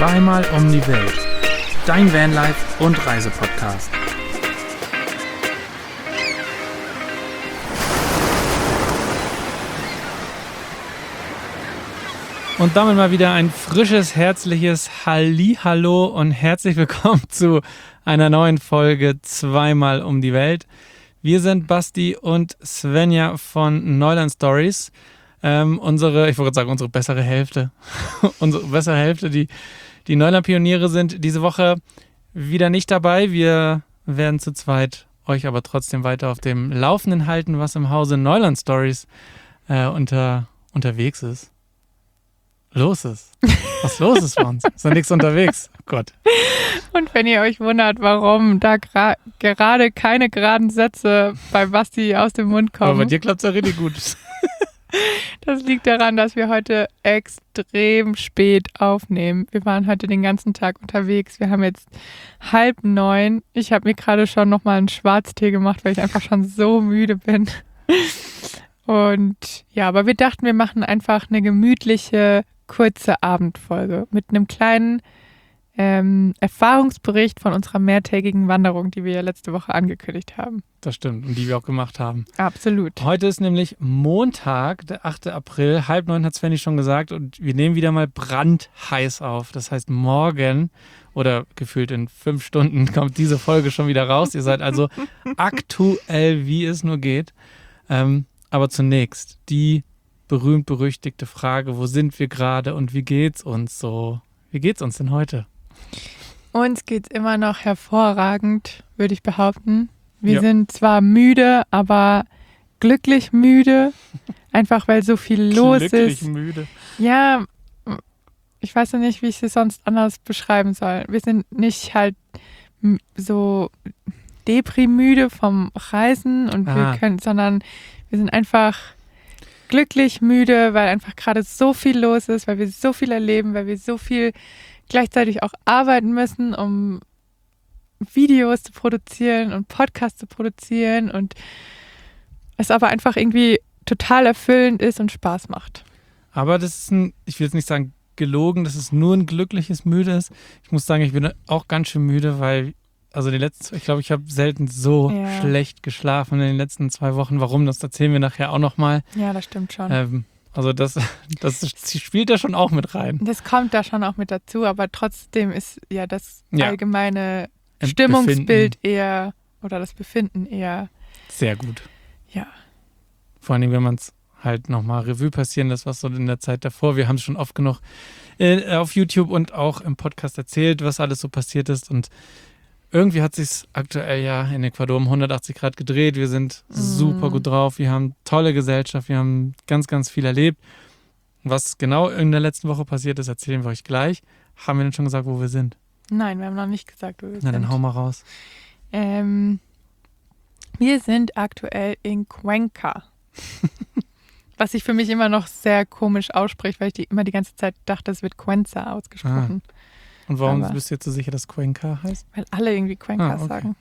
Zweimal um die Welt. Dein Vanlife- und Reisepodcast. Und damit mal wieder ein frisches, herzliches Hallihallo und herzlich willkommen zu einer neuen Folge Zweimal um die Welt. Wir sind Basti und Svenja von Neuland Stories. Unsere bessere Hälfte. Unsere bessere Hälfte, die Neuland-Pioniere sind diese Woche wieder nicht dabei. Wir werden zu zweit euch aber trotzdem weiter auf dem Laufenden halten, was im Hause Neuland Stories unterwegs ist. Was los ist bei uns? Ist da nichts unterwegs? Oh Gott. Und wenn ihr euch wundert, warum da gerade keine geraden Sätze bei Basti aus dem Mund kommen. Aber bei dir klappt es ja richtig gut. Das liegt daran, dass wir heute extrem spät aufnehmen. Wir waren heute den ganzen Tag unterwegs. Wir haben jetzt 8:30. Ich habe mir gerade schon nochmal einen Schwarztee gemacht, weil ich einfach schon so müde bin. Und ja, aber wir dachten, wir machen einfach eine gemütliche, kurze Abendfolge mit einem kleinen Erfahrungsbericht von unserer mehrtägigen Wanderung, die wir ja letzte Woche angekündigt haben. Das stimmt und die wir auch gemacht haben. Absolut. Heute ist nämlich Montag, der 8. April, 8:30 hat Svenny schon gesagt und wir nehmen wieder mal brandheiß auf. Das heißt, morgen oder gefühlt in 5 Stunden kommt diese Folge schon wieder raus. Ihr seid also aktuell, wie es nur geht. Aber zunächst die berühmt-berüchtigte Frage, wo sind wir gerade und wie geht's uns so? Wie geht's uns denn heute? Uns geht's immer noch hervorragend, würde ich behaupten. Wir sind zwar müde, aber glücklich müde, einfach weil so viel los ist. Glücklich müde. Ja, ich weiß noch nicht, wie ich es sonst anders beschreiben soll. Wir sind nicht halt so deprimüde vom Reisen und sondern wir sind einfach glücklich müde, weil einfach gerade so viel los ist, weil wir so viel erleben, weil wir so viel gleichzeitig auch arbeiten müssen, um Videos zu produzieren und Podcasts zu produzieren und es aber einfach irgendwie total erfüllend ist und Spaß macht. Aber das ist ich will jetzt nicht sagen gelogen, dass es nur ein glückliches Müde ist. Ich muss sagen, ich bin auch ganz schön müde, weil ich glaube, ich habe selten so schlecht geschlafen in den letzten 2 Wochen. Warum, das erzählen wir nachher auch nochmal. Ja, das stimmt schon. Also das spielt da schon auch mit rein. Das kommt da schon auch mit dazu, aber trotzdem ist ja das allgemeine Stimmungsbild eher oder das Befinden eher sehr gut. Ja. Vor allem, wenn man es halt nochmal Revue passieren lässt, was so in der Zeit davor, wir haben es schon oft genug auf YouTube und auch im Podcast erzählt, was alles so passiert ist und irgendwie hat sich aktuell ja in Ecuador um 180 Grad gedreht. Wir sind super gut drauf. Wir haben tolle Gesellschaft. Wir haben ganz, ganz viel erlebt. Was genau in der letzten Woche passiert ist, erzählen wir euch gleich. Haben wir denn schon gesagt, wo wir sind? Nein, wir haben noch nicht gesagt, wo wir sind. Na, dann hau mal raus. Wir sind aktuell in Cuenca. Was sich für mich immer noch sehr komisch ausspricht, weil ich immer die ganze Zeit dachte, es wird Cuenca ausgesprochen. Und warum bist du jetzt so sicher, dass Cuenca heißt? Weil alle irgendwie Cuenca sagen.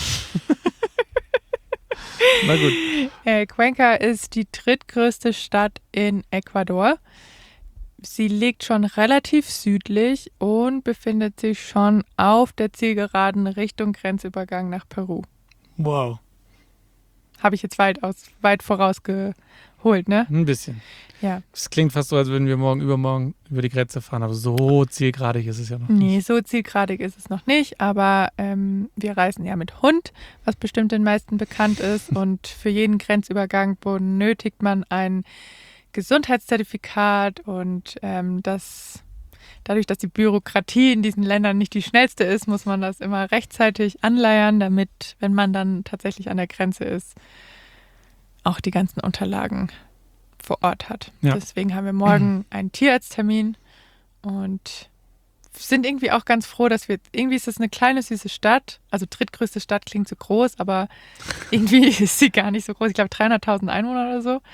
Na gut. Cuenca ist die drittgrößte Stadt in Ecuador. Sie liegt schon relativ südlich und befindet sich schon auf der Zielgeraden Richtung Grenzübergang nach Peru. Wow. Habe ich jetzt weit vorausgeholt, ne? Ein bisschen. Ja. Es klingt fast so, als würden wir übermorgen über die Grenze fahren, aber so zielgeradig ist es ja noch nicht. Nee, so zielgeradig ist es noch nicht, aber wir reisen ja mit Hund, was bestimmt den meisten bekannt ist und für jeden Grenzübergang benötigt man ein Gesundheitszertifikat und dadurch, dass die Bürokratie in diesen Ländern nicht die schnellste ist, muss man das immer rechtzeitig anleiern, damit, wenn man dann tatsächlich an der Grenze ist, auch die ganzen Unterlagen vor Ort hat. Ja. Deswegen haben wir morgen einen Tierarzttermin und sind irgendwie auch ganz froh, dass irgendwie ist das eine kleine, süße Stadt, also drittgrößte Stadt klingt so groß, aber irgendwie ist sie gar nicht so groß. Ich glaube 300.000 Einwohner oder so.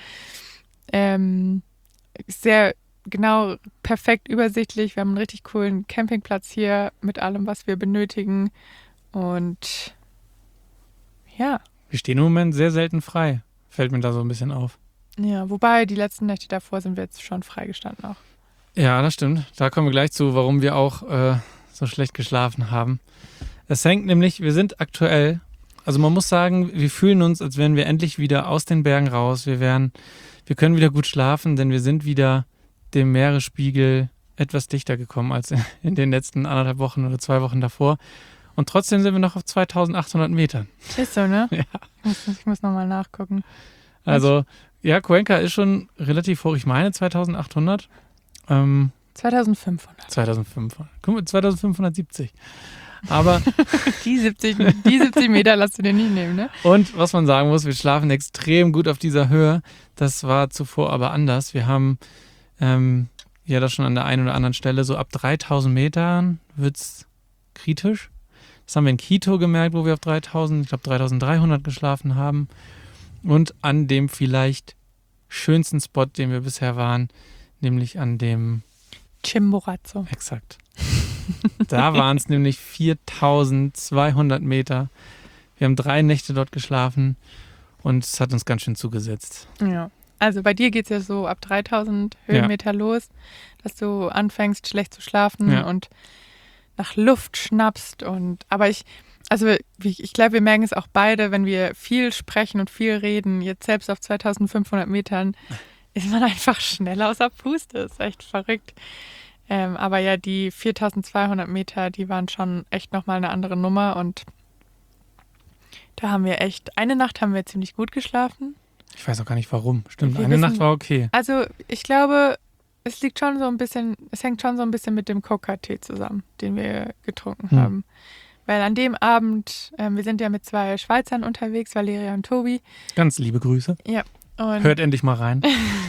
Sehr genau, perfekt übersichtlich. Wir haben einen richtig coolen Campingplatz hier mit allem, was wir benötigen und ja. Wir stehen im Moment sehr selten frei, fällt mir da so ein bisschen auf. Ja, wobei die letzten Nächte davor sind wir jetzt schon freigestanden auch. Ja, das stimmt. Da kommen wir gleich zu, warum wir auch so schlecht geschlafen haben. Es hängt nämlich, wir sind aktuell, also man muss sagen, wir fühlen uns, als wären wir endlich wieder aus den Bergen raus. Wir können wieder gut schlafen, denn wir sind wieder dem Meeresspiegel etwas dichter gekommen als in den letzten 1,5 Wochen oder 2 Wochen davor. Und trotzdem sind wir noch auf 2800 Metern. Ist so, ne? Ja. Ich muss nochmal nachgucken. Also, ja, Cuenca ist schon relativ hoch. Ich meine 2800. 2500. 2500. Guck mal, 2570. Aber Die 70 Meter lässt du dir nicht nehmen, ne? und was man sagen muss, wir schlafen extrem gut auf dieser Höhe. Das war zuvor aber anders. Wir haben ja das schon an der einen oder anderen Stelle, so ab 3000 Metern wird es kritisch. Das haben wir in Quito gemerkt, wo wir auf 3000, ich glaube 3300 geschlafen haben. Und an dem vielleicht schönsten Spot, den wir bisher waren, nämlich an dem Chimborazo. Exakt. Da waren es nämlich 4200 Meter. Wir haben 3 Nächte dort geschlafen und es hat uns ganz schön zugesetzt. Ja. Also bei dir geht es ja so ab 3000 Höhenmeter los, dass du anfängst, schlecht zu schlafen und nach Luft schnappst. Aber ich glaube, wir merken es auch beide, wenn wir viel sprechen und viel reden, jetzt selbst auf 2500 Metern, ist man einfach schneller außer Puste. Ist echt verrückt. Aber ja, die 4200 Meter, die waren schon echt nochmal eine andere Nummer. Und da haben wir eine Nacht haben wir ziemlich gut geschlafen. Ich weiß auch gar nicht warum. Stimmt, eine Nacht war okay. Also ich glaube, es hängt schon so ein bisschen mit dem Coca-Tee zusammen, den wir getrunken haben. Weil an dem Abend, wir sind ja mit 2 Schweizern unterwegs, Valeria und Tobi. Ganz liebe Grüße. Ja. Und hört endlich mal rein.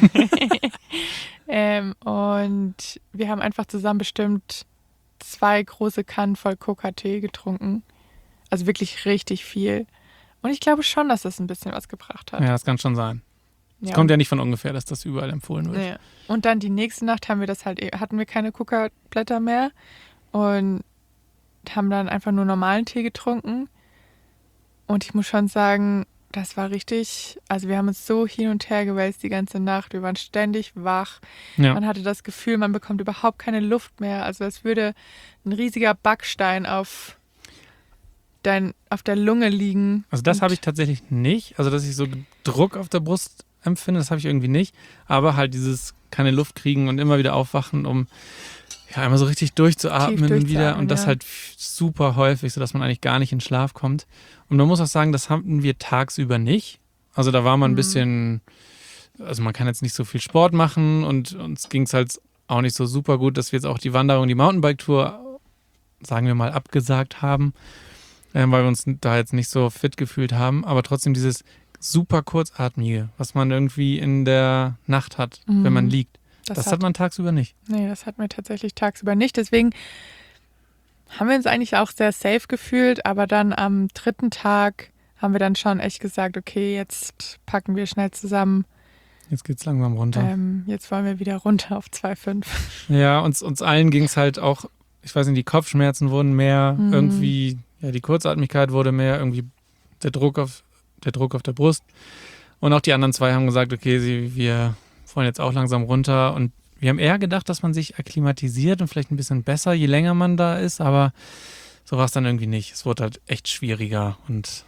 Und wir haben einfach zusammen bestimmt 2 große Kannen voll Coca-Tee getrunken. Also wirklich richtig viel. Und ich glaube schon, dass das ein bisschen was gebracht hat. Ja, das kann schon sein. Es kommt ja nicht von ungefähr, dass das überall empfohlen wird. Ja. Und dann die nächste Nacht hatten wir keine Coca-Blätter mehr und haben dann einfach nur normalen Tee getrunken. Und ich muss schon sagen, das war richtig, also wir haben uns so hin und her gewälzt die ganze Nacht. Wir waren ständig wach. Ja. Man hatte das Gefühl, man bekommt überhaupt keine Luft mehr. Also als würde ein riesiger Backstein auf der Lunge liegen. Also das habe ich tatsächlich nicht. Also dass ich so Druck auf der Brust empfinde, das habe ich irgendwie nicht. Aber halt dieses keine Luft kriegen und immer wieder aufwachen, um einmal so richtig durchzuatmen und wieder. Und das halt super häufig, sodass man eigentlich gar nicht in Schlaf kommt. Und man muss auch sagen, das hatten wir tagsüber nicht. Also da war man ein bisschen, also man kann jetzt nicht so viel Sport machen und uns ging es halt auch nicht so super gut, dass wir jetzt auch die Wanderung, die Mountainbike-Tour, sagen wir mal, abgesagt haben, weil wir uns da jetzt nicht so fit gefühlt haben. Aber trotzdem dieses super kurzatmige, was man irgendwie in der Nacht hat, wenn man liegt. Das hat man tagsüber nicht. Nee, das hat man tatsächlich tagsüber nicht. Deswegen haben wir uns eigentlich auch sehr safe gefühlt. Aber dann am 3. Tag haben wir dann schon echt gesagt, okay, jetzt packen wir schnell zusammen. Jetzt geht's langsam runter. Jetzt wollen wir wieder runter auf 2,5. Ja, uns allen ging es halt auch, ich weiß nicht, die Kopfschmerzen wurden mehr, irgendwie, die Kurzatmigkeit wurde mehr, irgendwie der Druck auf der Brust. Und auch die anderen 2 haben gesagt, okay, wir wollen jetzt auch langsam runter. Und wir haben eher gedacht, dass man sich akklimatisiert und vielleicht ein bisschen besser, je länger man da ist. Aber so war es dann irgendwie nicht. Es wurde halt echt schwieriger. Und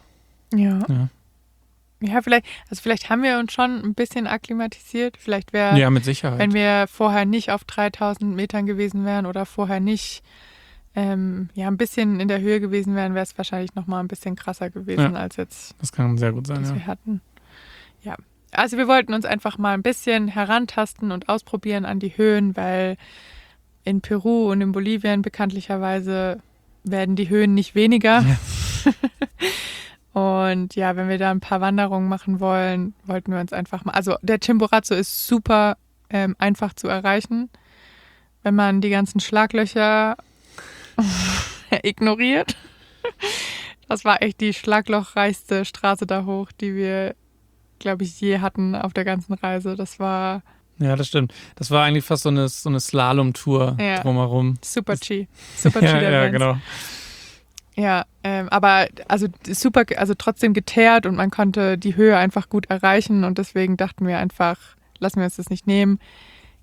ja, vielleicht haben wir uns schon ein bisschen akklimatisiert. Vielleicht wäre, ja, mit Sicherheit, wenn wir vorher nicht auf 3000 Metern gewesen wären oder vorher nicht ein bisschen in der Höhe gewesen wären, wäre es wahrscheinlich nochmal ein bisschen krasser gewesen als jetzt. Das kann sehr gut sein, was wir hatten. Ja. Also wir wollten uns einfach mal ein bisschen herantasten und ausprobieren an die Höhen, weil in Peru und in Bolivien bekanntlicherweise werden die Höhen nicht weniger. Ja. Und ja, wenn wir da ein paar Wanderungen machen wollen, wollten wir uns einfach mal, also der Chimborazo ist super einfach zu erreichen, wenn man die ganzen Schlaglöcher ignoriert. Das war echt die schlaglochreichste Straße da hoch, die wir, glaube ich, je hatten auf der ganzen Reise. Das war... Ja, das stimmt. Das war eigentlich fast so eine Slalom-Tour drumherum. Super G. Super G. Ja, genau. Ja, aber also super, also trotzdem geteert und man konnte die Höhe einfach gut erreichen und deswegen dachten wir einfach, lassen wir uns das nicht nehmen,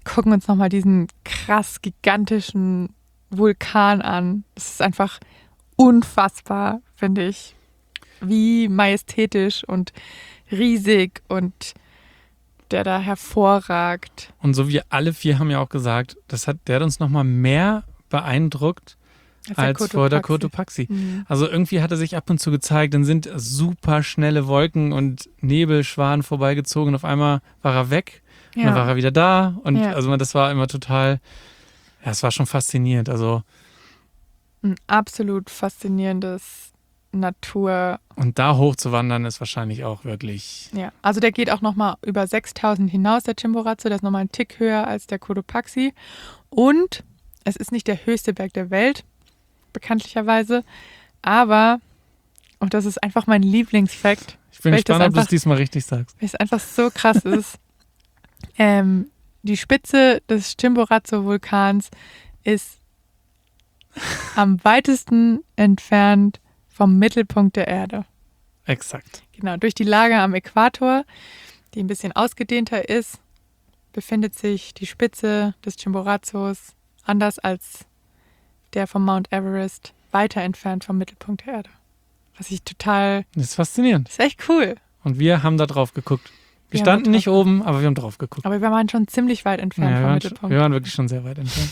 gucken uns nochmal diesen krass gigantischen Vulkan an. Das ist einfach unfassbar, finde ich. Wie majestätisch und riesig und der da hervorragt. Und so wir alle 4 haben ja auch gesagt, der hat uns nochmal mehr beeindruckt als vor der Cotopaxi. Mhm. Also irgendwie hat er sich ab und zu gezeigt, dann sind super schnelle Wolken und Nebelschwaden vorbeigezogen und auf einmal war er weg und dann war er wieder da und also das war immer total, ja, es war schon faszinierend. Also ein absolut faszinierendes Natur. Und da hoch zu wandern ist wahrscheinlich auch wirklich... Ja, also der geht auch nochmal über 6.000 hinaus, der Chimborazo. Der ist nochmal einen Tick höher als der Cotopaxi. Und es ist nicht der höchste Berg der Welt, bekanntlicherweise. Aber, und das ist einfach mein Lieblingsfakt. Ich bin gespannt, ob du es diesmal richtig sagst. Weil es einfach so krass ist. Die Spitze des Chimborazo-Vulkans ist am weitesten entfernt vom Mittelpunkt der Erde. Exakt. Genau, durch die Lage am Äquator, die ein bisschen ausgedehnter ist, befindet sich die Spitze des Chimborazos, anders als der vom Mount Everest, weiter entfernt vom Mittelpunkt der Erde. Was ich total... Das ist faszinierend. Das ist echt cool. Und wir haben da drauf geguckt. Wir standen nicht oben, aber wir haben drauf geguckt. Aber wir waren schon ziemlich weit entfernt vom Mittelpunkt. Wir waren wirklich schon sehr weit entfernt.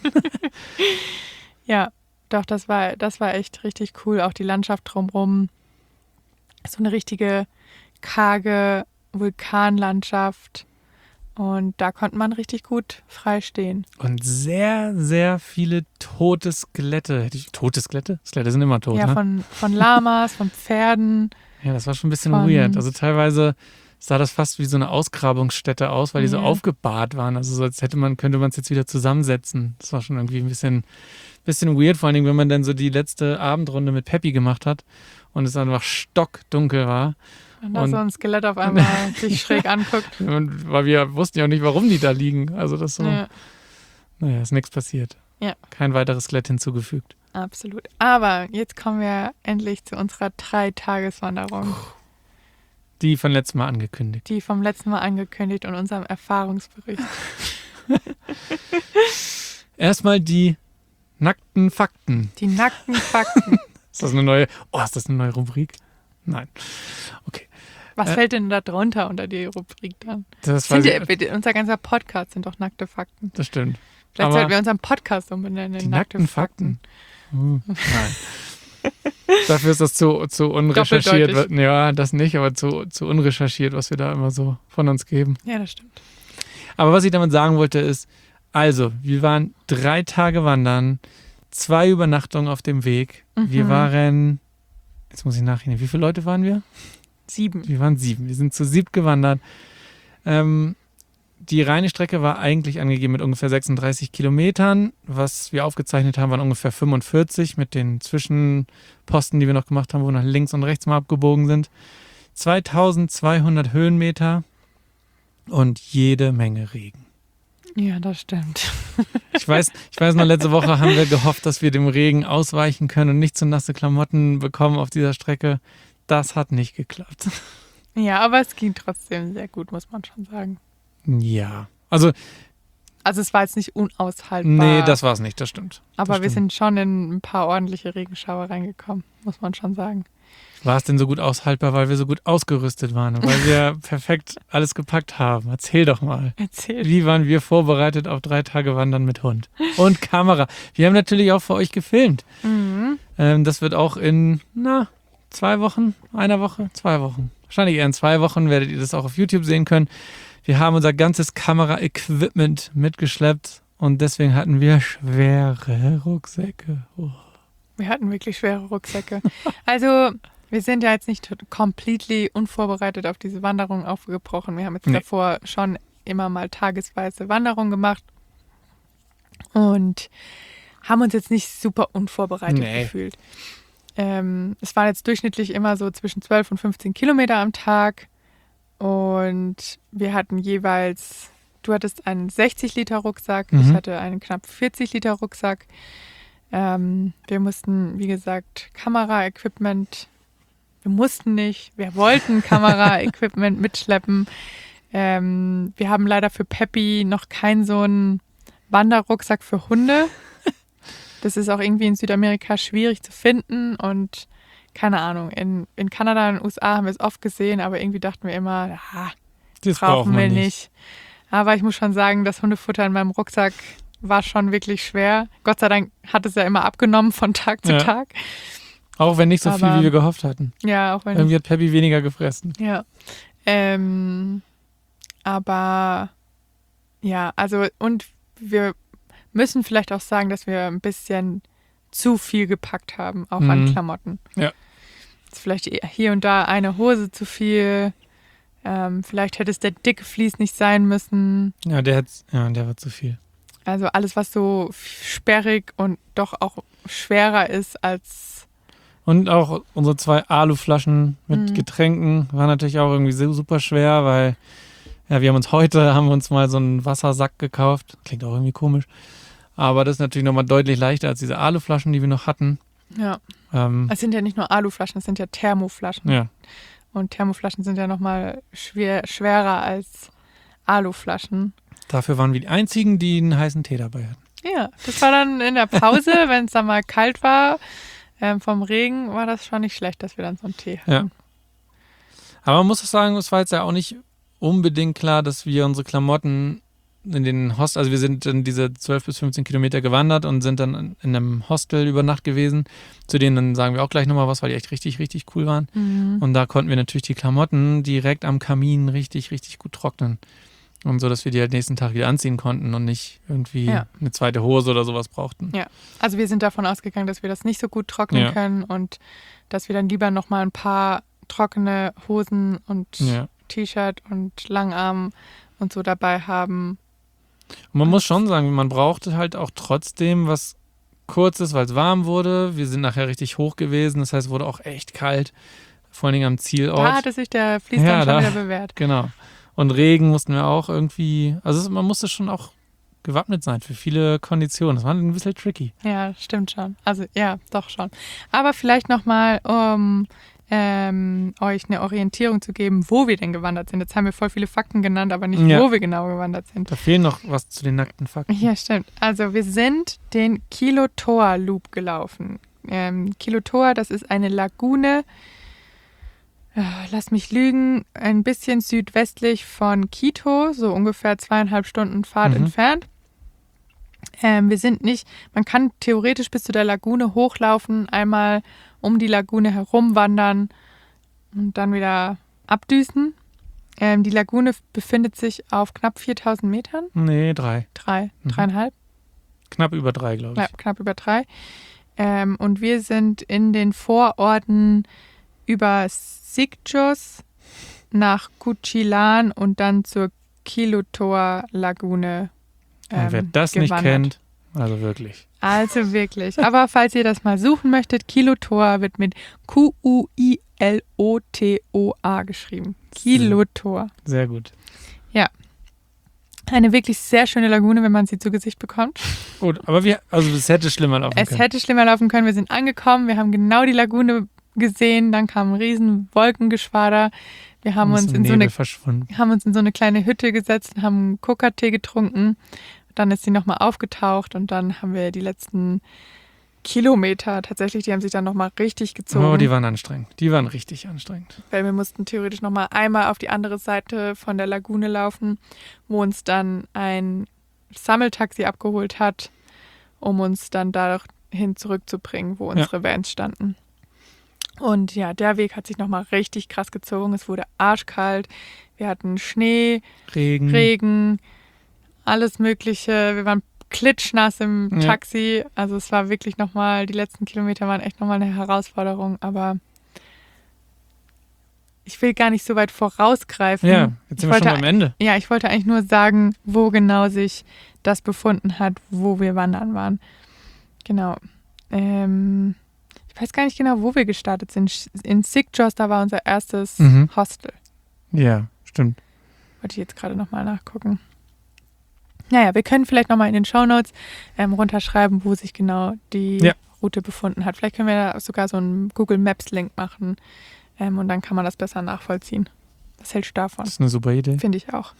Ja, doch, das war echt richtig cool. Auch die Landschaft drumherum. So eine richtige karge Vulkanlandschaft. Und da konnte man richtig gut frei stehen. Und sehr, sehr viele tote Skelette. Tote Skelette? Skelette sind immer tot, ja, ne? Von Lamas, von Pferden. Ja, das war schon ein bisschen weird. Also teilweise sah das fast wie so eine Ausgrabungsstätte aus, weil die so aufgebahrt waren. Also so als könnte man es jetzt wieder zusammensetzen. Das war schon irgendwie ein bisschen weird, vor allen Dingen, wenn man dann so die letzte Abendrunde mit Peppi gemacht hat und es einfach stockdunkel war. Und da so ein Skelett auf einmal sich schräg anguckt. Und weil wir wussten ja auch nicht, warum die da liegen. Also das so, naja, ist nichts passiert. Ja. Kein weiteres Skelett hinzugefügt. Absolut. Aber jetzt kommen wir endlich zu unserer 3-Tages-Wanderung. Die von letztem Mal angekündigt. Die vom letzten Mal angekündigt und unserem Erfahrungsbericht. Erstmal die nackten Fakten. Die nackten Fakten. Ist das eine neue Rubrik? Nein. Okay. Was fällt denn da drunter unter die Rubrik dann? Unser ganzer Podcast sind doch nackte Fakten. Das stimmt. Vielleicht sollten wir unseren Podcast umbenennen. Die nackten Fakten. Nein. Dafür ist das zu unrecherchiert. Ja, das nicht, aber zu unrecherchiert, was wir da immer so von uns geben. Ja, das stimmt. Aber was ich damit sagen wollte ist, also, wir waren 3 Tage wandern, 2 Übernachtungen auf dem Weg. Wir waren, jetzt muss ich nachrechnen, wie viele Leute waren wir? 7. Wir waren 7. Wir sind zu 7 gewandert. Die reine Strecke war eigentlich angegeben mit ungefähr 36 Kilometern. Was wir aufgezeichnet haben, waren ungefähr 45 mit den Zwischenposten, die wir noch gemacht haben, wo wir nach links und rechts mal abgebogen sind. 2200 Höhenmeter und jede Menge Regen. Ja, das stimmt. Ich weiß noch, letzte Woche haben wir gehofft, dass wir dem Regen ausweichen können und nicht zu nasse Klamotten bekommen auf dieser Strecke. Das hat nicht geklappt. Ja, aber es ging trotzdem sehr gut, muss man schon sagen. Ja, also es war jetzt nicht unaushaltbar. Nee, das war es nicht, das stimmt. Aber wir sind schon in ein paar ordentliche Regenschauer reingekommen, muss man schon sagen. War es denn so gut aushaltbar, weil wir so gut ausgerüstet waren und weil wir perfekt alles gepackt haben? Erzähl doch mal. Erzähl. Wie waren wir vorbereitet auf 3 Tage Wandern mit Hund und Kamera? Wir haben natürlich auch für euch gefilmt. Mhm. Das wird auch in, 2 Wochen, 1 Woche, 2 Wochen. Wahrscheinlich eher in 2 Wochen werdet ihr das auch auf YouTube sehen können. Wir haben unser ganzes Kamera-Equipment mitgeschleppt und deswegen hatten wir schwere Rucksäcke. Oh. Wir hatten wirklich schwere Rucksäcke. Also wir sind ja jetzt nicht completely unvorbereitet auf diese Wanderung aufgebrochen. Wir haben jetzt davor schon immer mal tagesweise Wanderung gemacht und haben uns jetzt nicht super unvorbereitet gefühlt. Es waren jetzt durchschnittlich immer so zwischen 12 und 15 Kilometer am Tag. Und wir hatten jeweils, du hattest einen 60-Liter-Rucksack, ich hatte einen knapp 40-Liter-Rucksack. Wir mussten, wie gesagt, Kamera-Equipment, wir wollten Kamera-Equipment mitschleppen. Wir haben leider für Peppy noch keinen so einen Wanderrucksack für Hunde. Das ist auch irgendwie in Südamerika schwierig zu finden und keine Ahnung, in Kanada und den USA haben wir es oft gesehen, aber irgendwie dachten wir immer, Das brauchen wir nicht. Aber ich muss schon sagen, das Hundefutter in meinem Rucksack war schon wirklich schwer. Gott sei Dank hat es ja immer abgenommen von Tag zu Tag. Auch wenn nicht so viel, wie wir gehofft hatten. Ja, auch wenn irgendwie hat Peppy weniger gefressen. Ja. Aber ja, also und wir müssen vielleicht auch sagen, dass wir ein bisschen zu viel gepackt haben, auch an Klamotten. Ja. Jetzt vielleicht hier und da eine Hose zu viel. Vielleicht hätte es der dicke Vlies nicht sein müssen. Ja, der war zu viel. Also alles, was so sperrig und doch auch schwerer ist als... Und auch unsere 2 Aluflaschen mit Getränken waren natürlich auch irgendwie super schwer, weil wir haben uns mal so einen Wassersack gekauft. Klingt auch irgendwie komisch. Aber das ist natürlich nochmal deutlich leichter als diese Aluflaschen, die wir noch hatten. Ja. Es sind ja nicht nur Aluflaschen, es sind ja Thermoflaschen. Ja. Und Thermoflaschen sind ja nochmal schwerer als Aluflaschen. Dafür waren wir die Einzigen, die einen heißen Tee dabei hatten. Ja, das war dann in der Pause, wenn es dann mal kalt war, vom Regen, war das schon nicht schlecht, dass wir dann so einen Tee hatten. Ja. Aber man muss auch sagen, es war jetzt ja auch nicht unbedingt klar, dass wir unsere Klamotten in den Hostel, also wir sind dann diese 12 bis 15 Kilometer gewandert und sind dann in einem Hostel über Nacht gewesen. Zu denen dann sagen wir auch gleich nochmal was, weil die echt richtig, richtig cool waren. Und da konnten wir natürlich die Klamotten direkt am Kamin richtig, richtig gut trocknen. Und so, dass wir die halt nächsten Tag wieder anziehen konnten und nicht irgendwie eine zweite Hose oder sowas brauchten. Ja, also wir sind davon ausgegangen, dass wir das nicht so gut trocknen können und dass wir dann lieber nochmal ein paar trockene Hosen und T-Shirt und Langarm und so dabei haben. Und man muss schon sagen, man brauchte halt auch trotzdem was Kurzes, weil es warm wurde. Wir sind nachher richtig hoch gewesen, das heißt, es wurde auch echt kalt, vor allen Dingen am Zielort. Da hatte sich der Fließ dann schon wieder bewährt. Genau. Und Regen mussten wir auch irgendwie, also man musste schon auch gewappnet sein für viele Konditionen. Das war ein bisschen tricky. Ja, stimmt schon. Also ja, doch schon. Aber vielleicht nochmal, um euch eine Orientierung zu geben, wo wir denn gewandert sind. Jetzt haben wir voll viele Fakten genannt, aber nicht, wo wir genau gewandert sind. Da fehlen noch was zu den nackten Fakten. Ja, stimmt. Also wir sind den Quilotoa Loop gelaufen. Quilotoa, das ist eine Lagune, lass mich lügen, ein bisschen südwestlich von Quito, so ungefähr 2,5 Stunden Fahrt entfernt. Wir sind nicht, man kann theoretisch bis zu der Lagune hochlaufen, einmal um die Lagune herum wandern und dann wieder abdüsen. Die Lagune befindet sich auf knapp 4.000 Metern. Nee, 3. 3,5. Knapp über 3, glaube ich. Ja, knapp über 3. Und wir sind in den Vororten über Sicchos nach Cuchillan und dann zur Quilotoa Lagune und wer das gewandert. nicht kennt, also wirklich. Also wirklich. Aber falls ihr das mal suchen möchtet, Quilotoa wird mit Q-U-I-L-O-T-O-A geschrieben. Quilotoa. Sehr gut. Ja. Eine wirklich sehr schöne Lagune, wenn man sie zu Gesicht bekommt. Gut, aber es hätte schlimmer laufen können. Es hätte schlimmer laufen können. Wir sind angekommen, wir haben genau die Lagune gesehen, dann kam ein riesen Wolkengeschwader. Wir haben uns in so eine kleine Hütte gesetzt und haben einen Coca-Tee getrunken. Dann ist sie nochmal aufgetaucht und dann haben wir die letzten Kilometer tatsächlich, die haben sich dann nochmal richtig gezogen. Oh, die waren anstrengend. Die waren richtig anstrengend. Weil wir mussten theoretisch nochmal einmal auf die andere Seite von der Lagune laufen, wo uns dann ein Sammeltaxi abgeholt hat, um uns dann dahin zurückzubringen, wo unsere Vans standen. Und ja, der Weg hat sich nochmal richtig krass gezogen. Es wurde arschkalt. Wir hatten Schnee, Regen, alles Mögliche. Wir waren klitschnass im Taxi. Also es war wirklich nochmal, die letzten Kilometer waren echt nochmal eine Herausforderung. Aber ich will gar nicht so weit vorausgreifen. Ja, jetzt sind wir schon am Ende. Ja, ich wollte eigentlich nur sagen, wo genau sich das befunden hat, wo wir wandern waren. Genau. Ich weiß gar nicht genau, wo wir gestartet sind. In Sicchos, da war unser erstes Hostel. Ja, stimmt. Wollte ich jetzt gerade nochmal nachgucken. Naja, wir können vielleicht nochmal in den Shownotes runterschreiben, wo sich genau die Route befunden hat. Vielleicht können wir da sogar so einen Google Maps Link machen und dann kann man das besser nachvollziehen. Was hältst du davon? Das ist eine super Idee. Finde ich auch.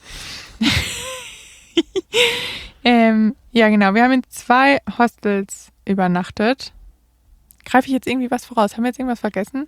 Ja, genau. Wir haben in 2 Hostels übernachtet. Greife ich jetzt irgendwie was voraus? Haben wir jetzt irgendwas vergessen?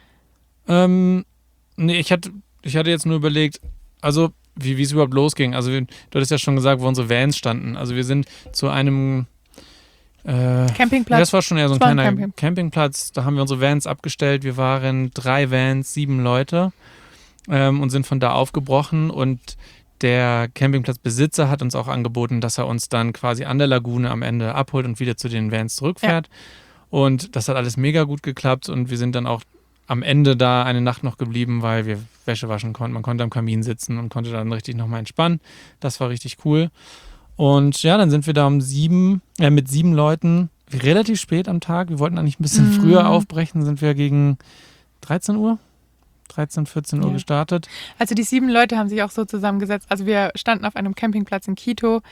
Nee, ich hatte jetzt nur überlegt, also wie es überhaupt losging. Also du hattest ja schon gesagt, wo unsere Vans standen. Also wir sind zu einem Campingplatz. Das war schon eher so ein kleiner Campingplatz. Da haben wir unsere Vans abgestellt. Wir waren 3 Vans, 7 Leute und sind von da aufgebrochen. Und der Campingplatzbesitzer hat uns auch angeboten, dass er uns dann quasi an der Lagune am Ende abholt und wieder zu den Vans zurückfährt. Ja. Und das hat alles mega gut geklappt. Und wir sind dann auch am Ende da eine Nacht noch geblieben, weil wir Wäsche waschen konnten. Man konnte am Kamin sitzen und konnte dann richtig nochmal entspannen. Das war richtig cool. Und ja, dann sind wir da mit 7 Leuten relativ spät am Tag. Wir wollten eigentlich ein bisschen früher aufbrechen, sind wir gegen 13 Uhr 13, 14 Uhr gestartet. Also die 7 Leute haben sich auch so zusammengesetzt. Also wir standen auf einem Campingplatz in Quito.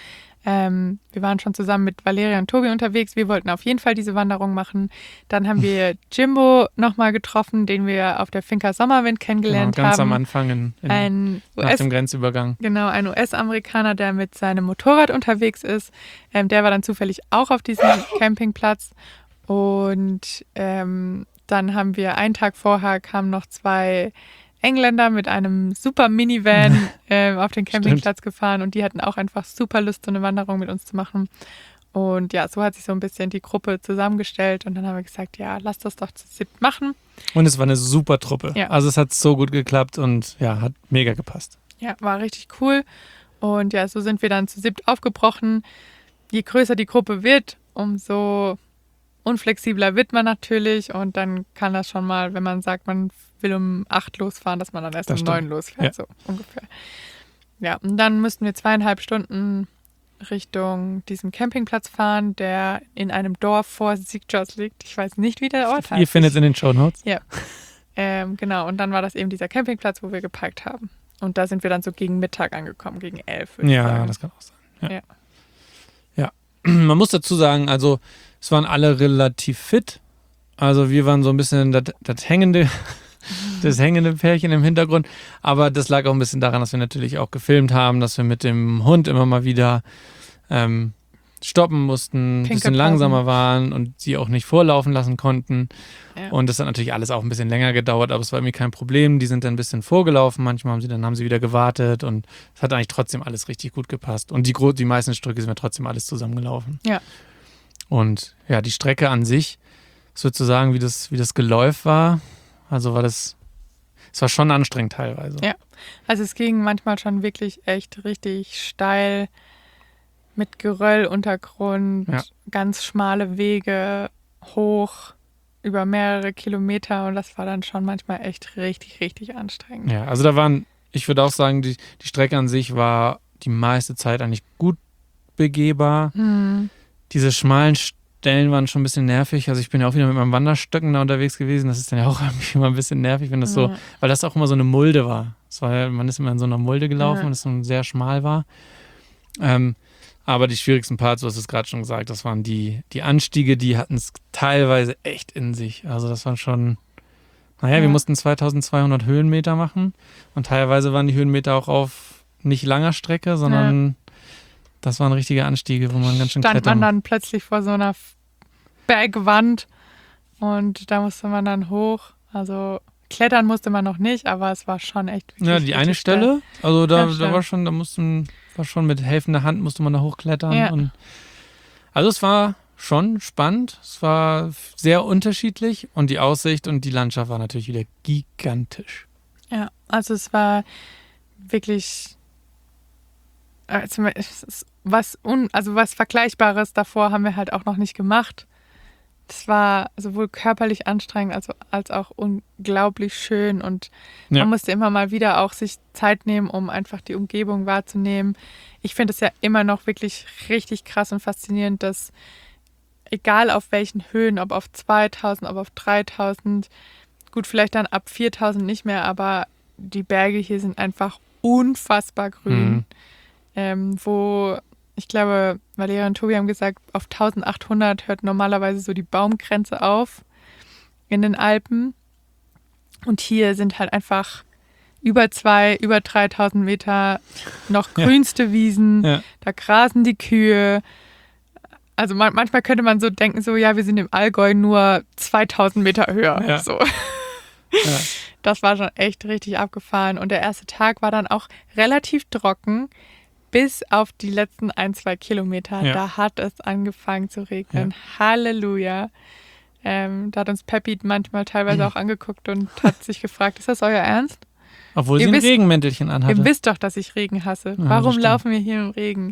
Wir waren schon zusammen mit Valeria und Tobi unterwegs. Wir wollten auf jeden Fall diese Wanderung machen. Dann haben wir Jimbo nochmal getroffen, den wir auf der Finca Sommerwind kennengelernt haben. Ganz am Anfang nach dem Grenzübergang. Genau, ein US-Amerikaner, der mit seinem Motorrad unterwegs ist. Der war dann zufällig auch auf diesem Campingplatz. Und dann haben wir einen Tag vorher kamen noch 2 Engländer mit einem super Minivan auf den Campingplatz gefahren und die hatten auch einfach super Lust, so eine Wanderung mit uns zu machen. Und ja, so hat sich so ein bisschen die Gruppe zusammengestellt und dann haben wir gesagt, ja, lass das doch zu 7 machen. Und es war eine super Truppe. Ja. Also es hat so gut geklappt und ja, hat mega gepasst. Ja, war richtig cool. Und ja, so sind wir dann zu 7 aufgebrochen. Je größer die Gruppe wird, umso unflexibler wird man natürlich und dann kann das schon mal, wenn man sagt, man will um 8 losfahren, dass man dann erst um 9 losfährt, so ungefähr. Ja, und dann müssten wir 2,5 Stunden Richtung diesem Campingplatz fahren, der in einem Dorf vor Sitges liegt. Ich weiß nicht, wie der Ort heißt. Ihr findet es in den Shownotes. Ja, genau. Und dann war das eben dieser Campingplatz, wo wir geparkt haben. Und da sind wir dann so gegen Mittag angekommen, gegen 11, würde ich sagen. Ja, das kann auch sein. Ja. Man muss dazu sagen, also es waren alle relativ fit. Also wir waren so ein bisschen das hängende Pärchen im Hintergrund. Aber das lag auch ein bisschen daran, dass wir natürlich auch gefilmt haben, dass wir mit dem Hund immer mal wieder stoppen mussten, ein bisschen langsamer waren und sie auch nicht vorlaufen lassen konnten. Ja. Und das hat natürlich alles auch ein bisschen länger gedauert, aber es war irgendwie kein Problem. Die sind dann ein bisschen vorgelaufen, manchmal haben sie wieder gewartet und es hat eigentlich trotzdem alles richtig gut gepasst. Und die meisten Strecke sind wir trotzdem alles zusammengelaufen. Ja. Und ja, die Strecke an sich, sozusagen, wie das Geläuf war, also es war schon anstrengend teilweise. Ja, also es ging manchmal schon wirklich echt richtig steil mit Gerölluntergrund, ganz schmale Wege, hoch über mehrere Kilometer und das war dann schon manchmal echt richtig, richtig anstrengend. Ja, also ich würde auch sagen, die Strecke an sich war die meiste Zeit eigentlich gut begehbar. Diese schmalen Stellen waren schon ein bisschen nervig. Also ich bin ja auch wieder mit meinem Wanderstöcken da unterwegs gewesen. Das ist dann ja auch irgendwie immer ein bisschen nervig, wenn das so, weil das auch immer so eine Mulde war. Man ist immer in so einer Mulde gelaufen und es so sehr schmal war. Aber die schwierigsten Parts, du hast es gerade schon gesagt, das waren die Anstiege, die hatten es teilweise echt in sich. Also das waren schon, wir mussten 2200 Höhenmeter machen und teilweise waren die Höhenmeter auch auf nicht langer Strecke, sondern das waren richtige Anstiege, wo man ganz schön klettern. Stand man dann plötzlich vor so einer Bergwand und da musste man dann hoch. Also klettern musste man noch nicht, aber es war schon echt wirklich. Ja, die eine Stelle, also da war schon mit helfender Hand musste man da hochklettern. Ja. Also es war schon spannend, es war sehr unterschiedlich und die Aussicht und die Landschaft war natürlich wieder gigantisch. Ja, also es war wirklich was Vergleichbares davor haben wir halt auch noch nicht gemacht. Das war sowohl körperlich anstrengend als auch unglaublich schön und man musste immer mal wieder auch sich Zeit nehmen, um einfach die Umgebung wahrzunehmen. Ich finde es ja immer noch wirklich richtig krass und faszinierend, dass egal auf welchen Höhen, ob auf 2000, ob auf 3000, gut, vielleicht dann ab 4000 nicht mehr, aber die Berge hier sind einfach unfassbar grün. Wo ich glaube, Valeria und Tobi haben gesagt, auf 1800 hört normalerweise so die Baumgrenze auf in den Alpen. Und hier sind halt einfach über 3.000 Meter noch grünste Wiesen, da grasen die Kühe. Also manchmal könnte man so denken, so ja, wir sind im Allgäu nur 2.000 Meter höher. Ja. So. Ja. Das war schon echt richtig abgefahren. Und der erste Tag war dann auch relativ trocken, bis auf die letzten 1-2 Kilometer. Ja. Da hat es angefangen zu regnen. Ja. Halleluja. Da hat uns Peppi manchmal teilweise auch angeguckt und hat sich gefragt, ist das euer Ernst? Obwohl sie ein Regenmäntelchen anhatte. Ihr wisst doch, dass ich Regen hasse. Warum laufen wir hier im Regen?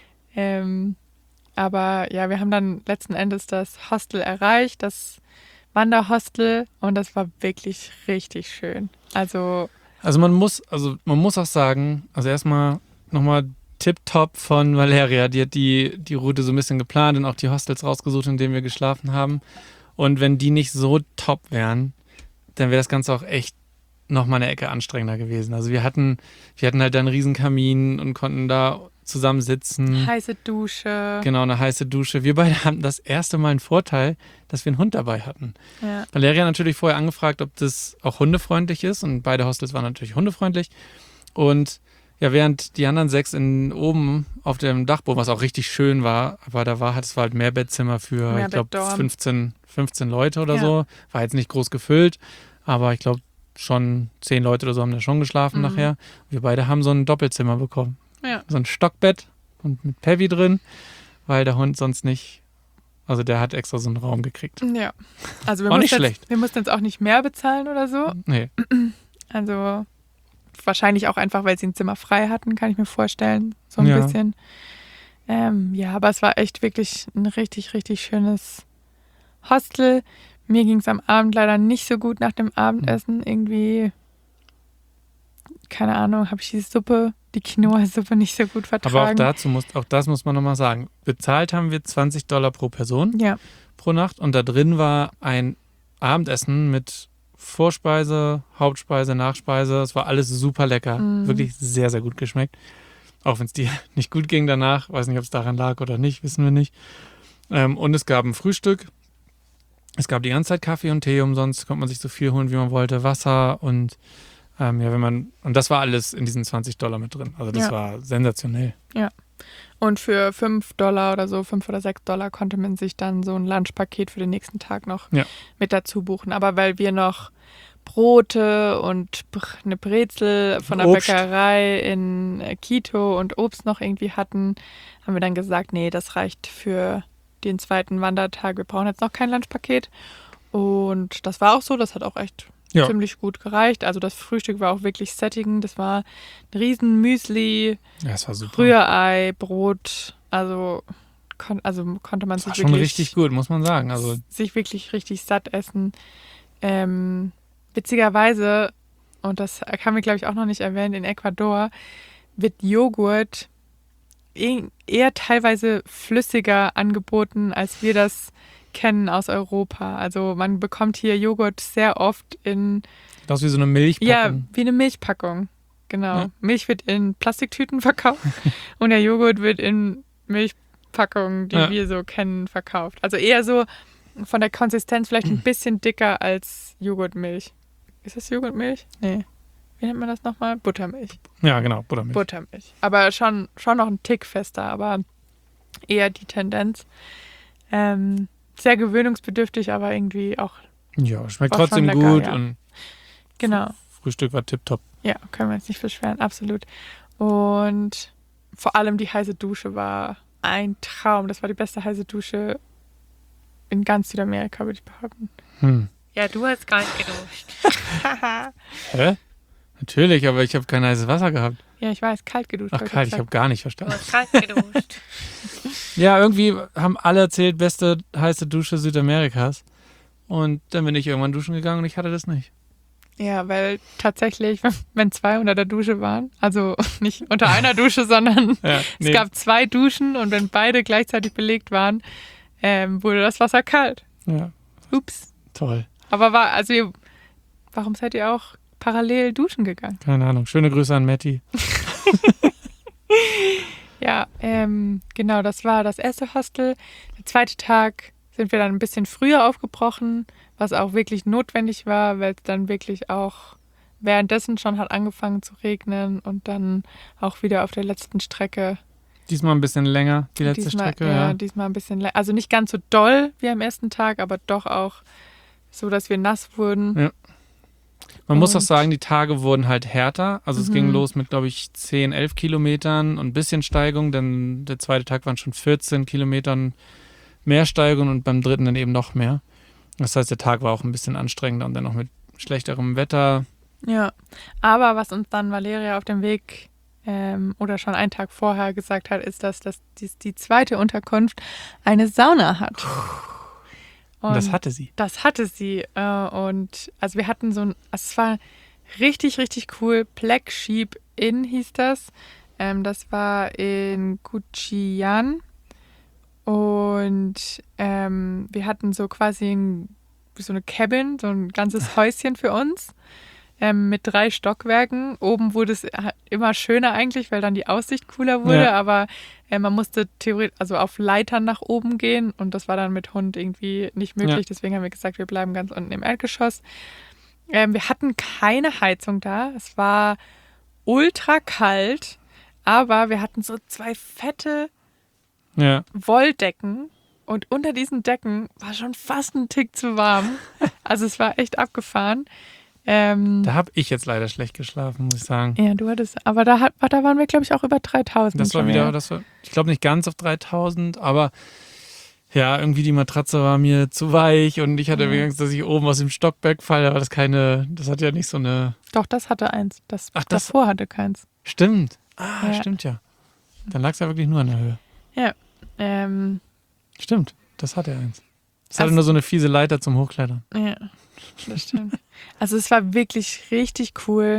Aber ja, wir haben dann letzten Endes das Hostel erreicht, das Wanderhostel, und das war wirklich richtig schön. Also man muss auch sagen, also erstmal nochmal tipptopp von Valeria, die hat die Route so ein bisschen geplant und auch die Hostels rausgesucht, in denen wir geschlafen haben. Und wenn die nicht so top wären, dann wäre das Ganze auch echt nochmal eine Ecke anstrengender gewesen. Also wir hatten halt da einen riesen Kamin und konnten da zusammen sitzen. Heiße Dusche. Genau, eine heiße Dusche. Wir beide hatten das erste Mal einen Vorteil, dass wir einen Hund dabei hatten. Ja. Valeria hat natürlich vorher angefragt, ob das auch hundefreundlich ist, und beide Hostels waren natürlich hundefreundlich. Und ja, während die anderen 6 oben auf dem Dachboden, was auch richtig schön war, aber es war halt Mehrbettzimmer für, ich glaube, 15 Leute oder so. War jetzt nicht groß gefüllt, aber ich glaube schon 10 Leute oder so haben da schon geschlafen nachher. Wir beide haben so ein Doppelzimmer bekommen. Ja. So ein Stockbett und mit Peppi drin, weil der Hund sonst nicht, also der hat extra so einen Raum gekriegt. Ja, also wir mussten jetzt auch nicht mehr bezahlen oder so. Nee. Also wahrscheinlich auch einfach, weil sie ein Zimmer frei hatten, kann ich mir vorstellen, so ein bisschen. Ja, aber es war echt wirklich ein richtig, richtig schönes Hostel. Mir ging es am Abend leider nicht so gut nach dem Abendessen. Irgendwie, keine Ahnung, habe ich die Quinoa-Suppe nicht so gut vertragen. Aber auch das muss man nochmal sagen. Bezahlt haben wir $20 pro Person pro Nacht, und da drin war ein Abendessen mit Vorspeise, Hauptspeise, Nachspeise. Es war alles super lecker. Wirklich sehr, sehr gut geschmeckt. Auch wenn es dir nicht gut ging danach. Weiß nicht, ob es daran lag oder nicht, wissen wir nicht. Und es gab ein Frühstück. Es gab die ganze Zeit Kaffee und Tee umsonst. Konnte man sich so viel holen, wie man wollte. Wasser und und das war alles in diesen $20 mit drin. Also das war sensationell. Ja. Und für $5 oder so, $5 oder $6 konnte man sich dann so ein Lunchpaket für den nächsten Tag noch mit dazu buchen. Aber weil wir noch Brote und eine Brezel von der Bäckerei in Quito und Obst noch irgendwie hatten, haben wir dann gesagt, nee, das reicht für den zweiten Wandertag. Wir brauchen jetzt noch kein Lunchpaket. Und das war auch so, das hat auch echt ziemlich gut gereicht. Also das Frühstück war auch wirklich sättigend. Das war ein riesen Müsli, das war super. Rührei, Brot. Also konnte man sich wirklich... Das war schon richtig gut, muss man sagen. Also sich wirklich richtig satt essen. Witzigerweise, und das haben wir, glaube ich, auch noch nicht erwähnt, in Ecuador wird Joghurt eher teilweise flüssiger angeboten, als wir das kennen aus Europa. Also man bekommt hier Joghurt sehr oft in... Das ist wie so eine Milchpackung. Ja, wie eine Milchpackung, genau. Ja. Milch wird in Plastiktüten verkauft und der Joghurt wird in Milchpackungen, die wir so kennen, verkauft. Also eher so von der Konsistenz vielleicht ein bisschen dicker als Joghurtmilch. Ist das Joghurtmilch? Nee. Wie nennt man das nochmal? Buttermilch. Ja, genau, Buttermilch. Buttermilch. Aber schon noch ein Tick fester, aber eher die Tendenz. Sehr gewöhnungsbedürftig, aber irgendwie auch. Ja, schmeckt trotzdem lecker, gut und genau. Frühstück war tipptopp. Ja, können wir uns nicht beschweren, absolut. Und vor allem die heiße Dusche war ein Traum. Das war die beste heiße Dusche in ganz Südamerika, würde ich behaupten. Ja, du hast gar nicht geduscht. Hä? Natürlich, aber ich habe kein heißes Wasser gehabt. Ja, ich weiß, kalt geduscht. Ach, kalt, ich habe gar nicht verstanden. Du hast kalt geduscht. Ja, irgendwie haben alle erzählt, beste heiße Dusche Südamerikas. Und dann bin ich irgendwann duschen gegangen und ich hatte das nicht. Ja, weil tatsächlich, wenn 2 unter der Dusche waren, also nicht unter einer Dusche, sondern es gab 2 Duschen, und wenn beide gleichzeitig belegt waren, wurde das Wasser kalt. Ja. Ups. Toll. Aber warum seid ihr auch parallel duschen gegangen? Keine Ahnung. Schöne Grüße an Matti. Ja, genau, das war das erste Hostel. Der zweite Tag sind wir dann ein bisschen früher aufgebrochen, was auch wirklich notwendig war, weil es dann wirklich auch währenddessen schon hat angefangen zu regnen und dann auch wieder auf der letzten Strecke. Diesmal ein bisschen länger, die letzte Strecke. Ja, diesmal ein bisschen länger. Also nicht ganz so doll wie am ersten Tag, aber doch auch so, dass wir nass wurden. Ja. Man muss auch sagen, die Tage wurden halt härter. Also es ging los mit, glaube ich, 10, 11 Kilometern und ein bisschen Steigung. Dann der zweite Tag waren schon 14 Kilometern mehr Steigung und beim dritten dann eben noch mehr. Das heißt, der Tag war auch ein bisschen anstrengender und dann noch mit schlechterem Wetter. Ja, aber was uns dann Valeria auf dem Weg oder schon einen Tag vorher gesagt hat, ist, dass die zweite Unterkunft eine Sauna hat. Und das hatte sie. Das hatte sie. Und also wir hatten es war richtig, richtig cool. Black Sheep Inn hieß das. Das war in Gujian. Und wir hatten so quasi so eine Cabin, so ein ganzes Häuschen für uns. Mit 3 Stockwerken. Oben wurde es immer schöner eigentlich, weil dann die Aussicht cooler wurde. Ja. Aber man musste theoretisch auf Leitern nach oben gehen. Und das war dann mit Hund irgendwie nicht möglich. Ja. Deswegen haben wir gesagt, wir bleiben ganz unten im Erdgeschoss. Wir hatten keine Heizung da. Es war ultra kalt. Aber wir hatten so 2 fette Wolldecken. Und unter diesen Decken war schon fast ein Tick zu warm. Also es war echt abgefahren. Da habe ich jetzt leider schlecht geschlafen, muss ich sagen. Ja, du hattest, aber da waren wir, glaube ich, auch über 3000. Das war wieder, ich glaube nicht ganz auf 3000, aber ja, irgendwie die Matratze war mir zu weich und ich hatte Angst, dass ich oben aus dem Stockwerk falle, aber das hat ja nicht so eine... Doch, das hatte eins. Davor hatte keins. Stimmt. Stimmt ja. Dann lag es ja wirklich nur an der Höhe. Ja. Stimmt, das hatte eins. Es hatte nur so eine fiese Leiter zum Hochklettern. Ja. Das stimmt. Also es war wirklich richtig cool.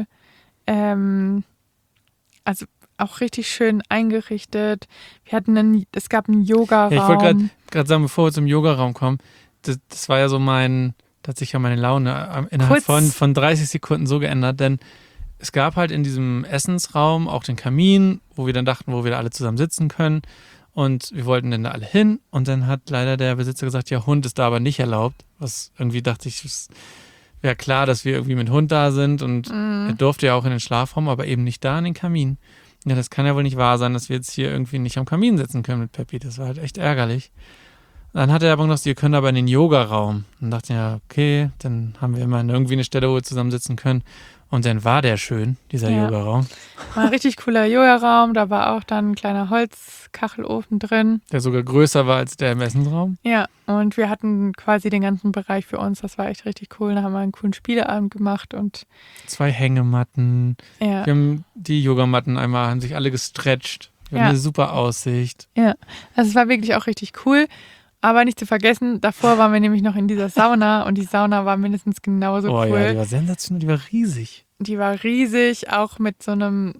Also auch richtig schön eingerichtet. Es gab einen Yoga-Raum. Ja, ich wollte gerade sagen, bevor wir zum Yoga-Raum kommen, das war ja so da hat sich ja meine Laune innerhalb von 30 Sekunden so geändert, denn es gab halt in diesem Essensraum auch den Kamin, wo wir dann dachten, wo wir da alle zusammen sitzen können. Und wir wollten dann da alle hin und dann hat leider der Besitzer gesagt, ja, Hund ist da aber nicht erlaubt. Was irgendwie dachte ich, es wäre klar, dass wir irgendwie mit Hund da sind und er durfte ja auch in den Schlafraum, aber eben nicht da in den Kamin. Ja, das kann ja wohl nicht wahr sein, dass wir jetzt hier irgendwie nicht am Kamin sitzen können mit Peppi. Das war halt echt ärgerlich. Dann hat er aber gesagt, ihr könnt aber in den Yoga-Raum. Und dachte ja, okay, dann haben wir immer irgendwie eine Stelle, wo wir zusammen sitzen können. Und dann war der schön, dieser Yoga-Raum. War ein richtig cooler Yoga-Raum. Da war auch dann ein kleiner Holzkachelofen drin. Der sogar größer war als der im Essensraum. Ja, und wir hatten quasi den ganzen Bereich für uns. Das war echt richtig cool. Da haben wir einen coolen Spieleabend gemacht. Und 2 Hängematten. Ja. Wir haben die Yogamatten haben sich alle gestretcht. Wir haben eine super Aussicht. Ja, also es war wirklich auch richtig cool. Aber nicht zu vergessen, davor waren wir nämlich noch in dieser Sauna und die Sauna war mindestens genauso cool. Ja, die war sensationell, die war riesig. Die war riesig, auch mit so einem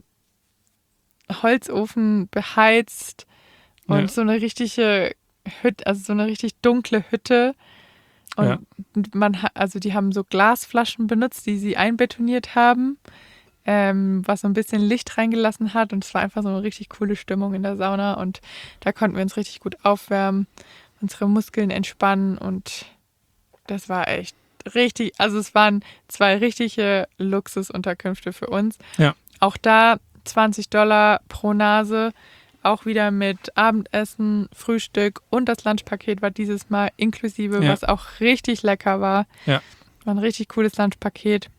Holzofen beheizt und so eine richtige Hütte, also so eine richtig dunkle Hütte. Und die haben so Glasflaschen benutzt, die sie einbetoniert haben, was so ein bisschen Licht reingelassen hat und es war einfach so eine richtig coole Stimmung in der Sauna und da konnten wir uns richtig gut aufwärmen. Unsere Muskeln entspannen und das war echt richtig, also es waren 2 richtige Luxusunterkünfte für uns. Ja. Auch da $20 pro Nase, auch wieder mit Abendessen, Frühstück und das Lunchpaket war dieses Mal inklusive, was auch richtig lecker war. Ja. War ein richtig cooles Lunchpaket.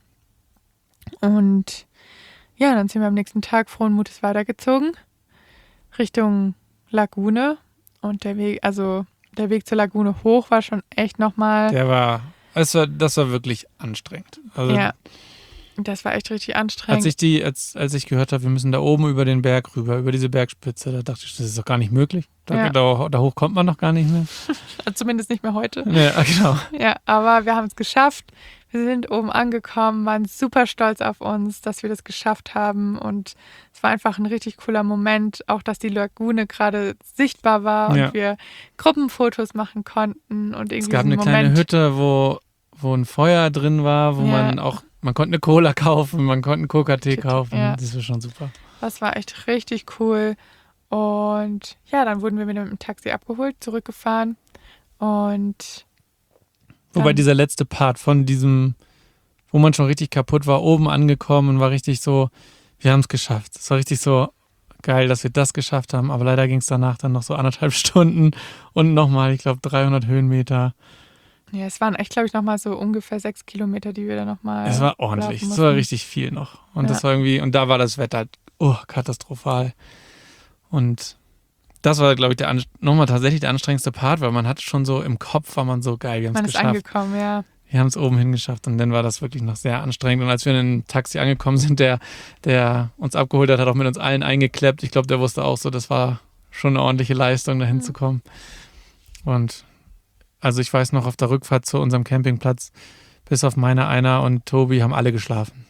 Und ja, dann sind wir am nächsten Tag frohen Mutes weitergezogen Richtung Lagune und der Weg zur Lagune hoch war schon echt nochmal... Das war wirklich anstrengend. Also, ja, das war echt richtig anstrengend. Als ich gehört habe, wir müssen da oben über den Berg rüber, über diese Bergspitze, da dachte ich, das ist doch gar nicht möglich. Da hoch kommt man noch gar nicht mehr. Zumindest nicht mehr heute. Ja, genau. Ja, aber wir haben es geschafft. Wir sind oben angekommen, waren super stolz auf uns, dass wir das geschafft haben und es war einfach ein richtig cooler Moment, auch dass die Lagune gerade sichtbar war und wir Gruppenfotos machen konnten und irgendwie es gab eine kleine Hütte, wo ein Feuer drin war, wo man konnte eine Cola kaufen, man konnte einen Coca-Tee kaufen, das war schon super. Das war echt richtig cool und ja, dann wurden wir mit dem Taxi abgeholt, zurückgefahren und wobei dieser letzte Part von diesem wo man schon richtig kaputt war, oben angekommen und war richtig so, wir haben es geschafft. Es war richtig so geil, dass wir das geschafft haben, aber leider ging es danach dann noch so 1,5 Stunden und nochmal, ich glaube, 300 Höhenmeter. Ja, es waren echt, glaube ich, nochmal so ungefähr 6 Kilometer, die wir da nochmal. Es war ordentlich, es war richtig viel noch. Und das war irgendwie, und da war das Wetter halt katastrophal. Und das war, glaube ich, nochmal tatsächlich der anstrengendste Part, weil man hatte schon so im Kopf, war man so geil, wir haben es geschafft. Man ist angekommen, ja. Wir haben es oben hingeschafft und dann war das wirklich noch sehr anstrengend. Und als wir in ein Taxi angekommen sind, der uns abgeholt hat, hat auch mit uns allen eingekleppt. Ich glaube, der wusste auch so, das war schon eine ordentliche Leistung, dahin zu kommen. Und also ich weiß noch, auf der Rückfahrt zu unserem Campingplatz, bis auf einer und Tobi haben alle geschlafen.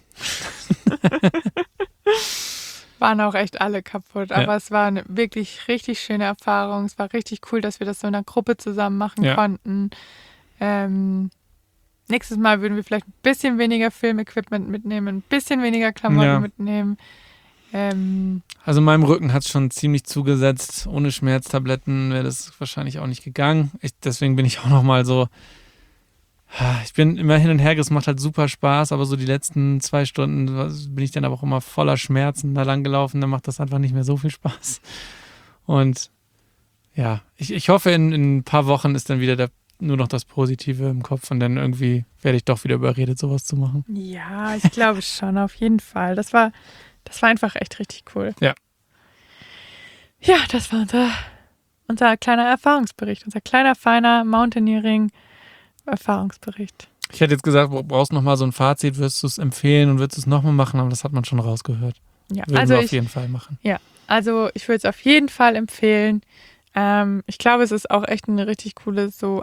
Waren auch echt alle kaputt, aber es war eine wirklich richtig schöne Erfahrung. Es war richtig cool, dass wir das so in einer Gruppe zusammen machen konnten. Nächstes Mal würden wir vielleicht ein bisschen weniger Filmequipment mitnehmen, ein bisschen weniger Klamotten mitnehmen. Also meinem Rücken hat es schon ziemlich zugesetzt. Ohne Schmerztabletten wäre das wahrscheinlich auch nicht gegangen. Deswegen bin ich auch nochmal so, ich bin immer hin und her gerissen, macht halt super Spaß, aber so die letzten 2 Stunden bin ich dann aber auch immer voller Schmerzen da lang gelaufen, dann macht das einfach nicht mehr so viel Spaß. Und ja, ich hoffe, in ein paar Wochen ist dann wieder nur noch das Positive im Kopf und dann irgendwie werde ich doch wieder überredet, sowas zu machen. Ja, ich glaube schon, auf jeden Fall. Das war einfach echt richtig cool. Ja. Ja, das war unser kleiner Erfahrungsbericht, unser kleiner, feiner Mountaineering-Erfahrungsbericht. Ich hätte jetzt gesagt, du brauchst noch mal so ein Fazit, würdest du es empfehlen und würdest du es nochmal machen, aber das hat man schon rausgehört. Ja, Würden wir auf jeden Fall machen. Ja, also ich würde es auf jeden Fall empfehlen. Ich glaube, es ist auch echt eine richtig coole so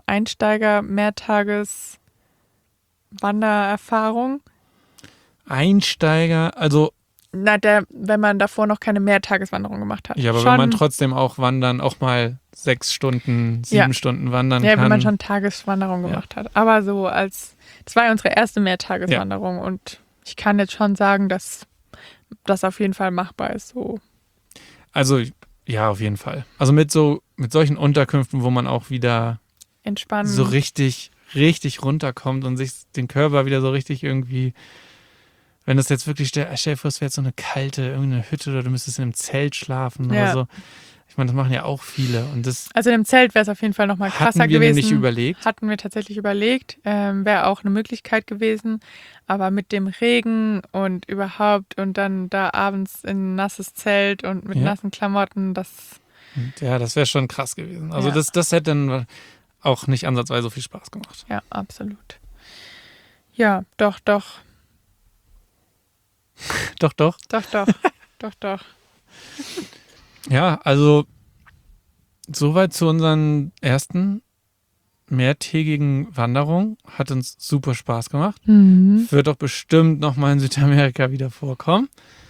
Einsteiger-Mehrtages-Wandererfahrung. Einsteiger, also wenn man davor noch keine Mehrtageswanderung gemacht hat. Ja, aber wenn man trotzdem auch wandern, auch mal 6 Stunden, 7 Stunden wandern kann. Ja, wenn man schon Tageswanderung gemacht hat. Aber so das war ja unsere erste Mehrtageswanderung und ich kann jetzt schon sagen, dass das auf jeden Fall machbar ist. So. Also ja, auf jeden Fall. Also mit solchen Unterkünften, wo man auch wieder entspannen, so richtig, richtig runterkommt und sich den Körper wieder so richtig irgendwie, wenn das jetzt wirklich, stell dir vor, es wäre jetzt so eine kalte, irgendeine Hütte oder du müsstest in einem Zelt schlafen oder so. Ich meine, das machen ja auch viele. Und also in einem Zelt wäre es auf jeden Fall nochmal krasser gewesen. Hatten wir nicht überlegt? Hatten wir tatsächlich überlegt. Wäre auch eine Möglichkeit gewesen. Aber mit dem Regen und überhaupt und dann da abends in ein nasses Zelt und mit nassen Klamotten, das wäre schon krass gewesen. Also das hätte dann auch nicht ansatzweise so viel Spaß gemacht. Ja, absolut. Ja, doch. Doch. Ja, also soweit zu unseren ersten mehrtägigen Wanderungen. Hat uns super Spaß gemacht. Mhm. Wird auch bestimmt nochmal in Südamerika wieder vorkommen.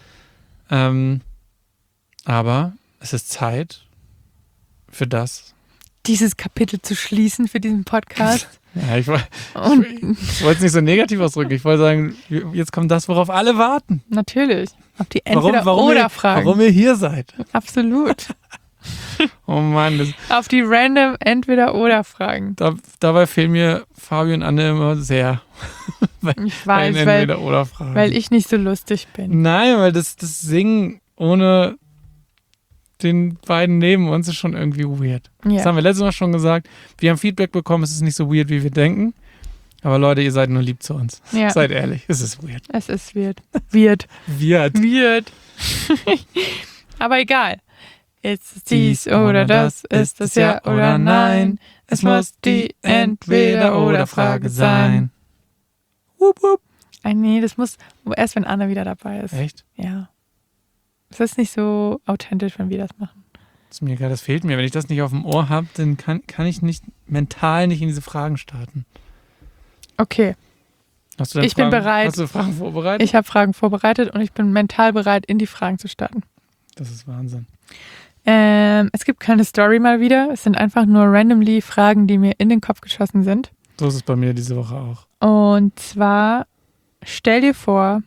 Aber es ist Zeit für dieses Kapitel zu schließen für diesen Podcast. Ja, ich wollte es nicht so negativ ausdrücken. Ich wollte sagen, jetzt kommt das, worauf alle warten. Natürlich. Auf die Entweder-Oder-Fragen. Warum ihr hier seid. Absolut. Oh Mann. Auf die random Entweder-Oder-Fragen. Dabei fehlen mir Fabi und Anne immer sehr. Ich weiß, weil ich nicht so lustig bin. Nein, weil das Singen ohne den beiden neben uns ist schon irgendwie weird. Ja. Das haben wir letztes Mal schon gesagt. Wir haben Feedback bekommen, es ist nicht so weird, wie wir denken. Aber Leute, ihr seid nur lieb zu uns. Ja. Seid ehrlich, es ist weird. Es ist weird. Weird. Aber egal. Ist es dies oder das? Ist es ja oder nein? Es muss die Entweder-oder-Frage sein. Wupp, wupp. Nee, das muss erst, wenn Anna wieder dabei ist. Echt? Ja. Es ist nicht so authentisch, wenn wir das machen. Das fehlt mir. Wenn ich das nicht auf dem Ohr habe, dann kann ich mental nicht in diese Fragen starten. Okay. Bin bereit. Hast du Fragen vorbereitet? Ich habe Fragen vorbereitet und ich bin mental bereit, in die Fragen zu starten. Das ist Wahnsinn. Es gibt keine Story mal wieder. Es sind einfach nur randomly Fragen, die mir in den Kopf geschossen sind. So ist es bei mir diese Woche auch. Und zwar, stell dir vor,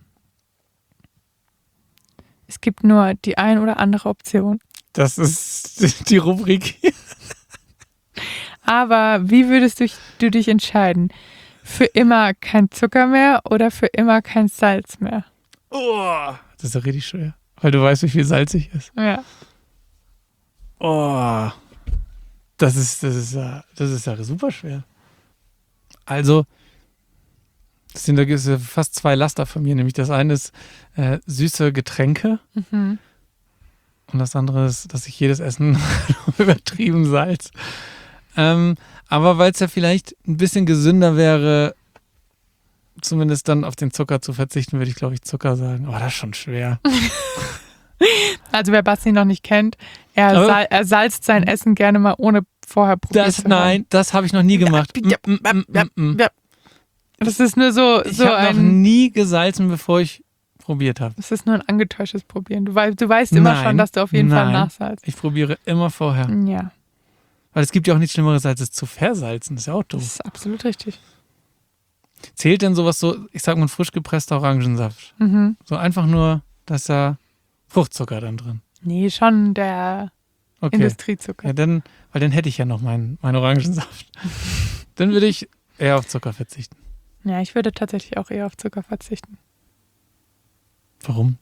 es gibt nur die ein oder andere Option. Das ist die Rubrik hier. Aber wie würdest du dich entscheiden? für immer kein Zucker mehr oder für immer kein Salz mehr? Oh, das ist ja richtig schwer. Weil du weißt, wie viel salzig ist. Ja. Oh, das ist ja super schwer. Also, da gibt es fast 2 Laster von mir. Nämlich das eine ist süße Getränke. Mhm. Und das andere ist, dass ich jedes Essen übertrieben salz. Aber weil es ja vielleicht ein bisschen gesünder wäre, zumindest dann auf den Zucker zu verzichten, würde ich, glaube ich, Zucker sagen. Aber das ist schon schwer. Also wer Basti noch nicht kennt, er salzt sein Essen gerne mal ohne vorher probiert zu haben. Nein, das habe ich noch nie gemacht. Das ist nur so Ich habe noch nie gesalzen, bevor ich probiert habe. Das ist nur ein angetäuschtes Probieren. Du weißt immer schon, dass du auf jeden Fall nachsalzt. Ich probiere immer vorher. Ja. Weil es gibt ja auch nichts Schlimmeres, als es zu versalzen. Das ist ja auch doof. Das ist absolut richtig. Zählt denn sowas so, ich sag mal, frisch gepresster Orangensaft? Mhm. So einfach nur, dass da Fruchtzucker dann drin. Nee, schon der Industriezucker. Ja, weil dann hätte ich ja noch meinen Orangensaft. Dann würde ich eher auf Zucker verzichten. Ja, ich würde tatsächlich auch eher auf Zucker verzichten. Warum?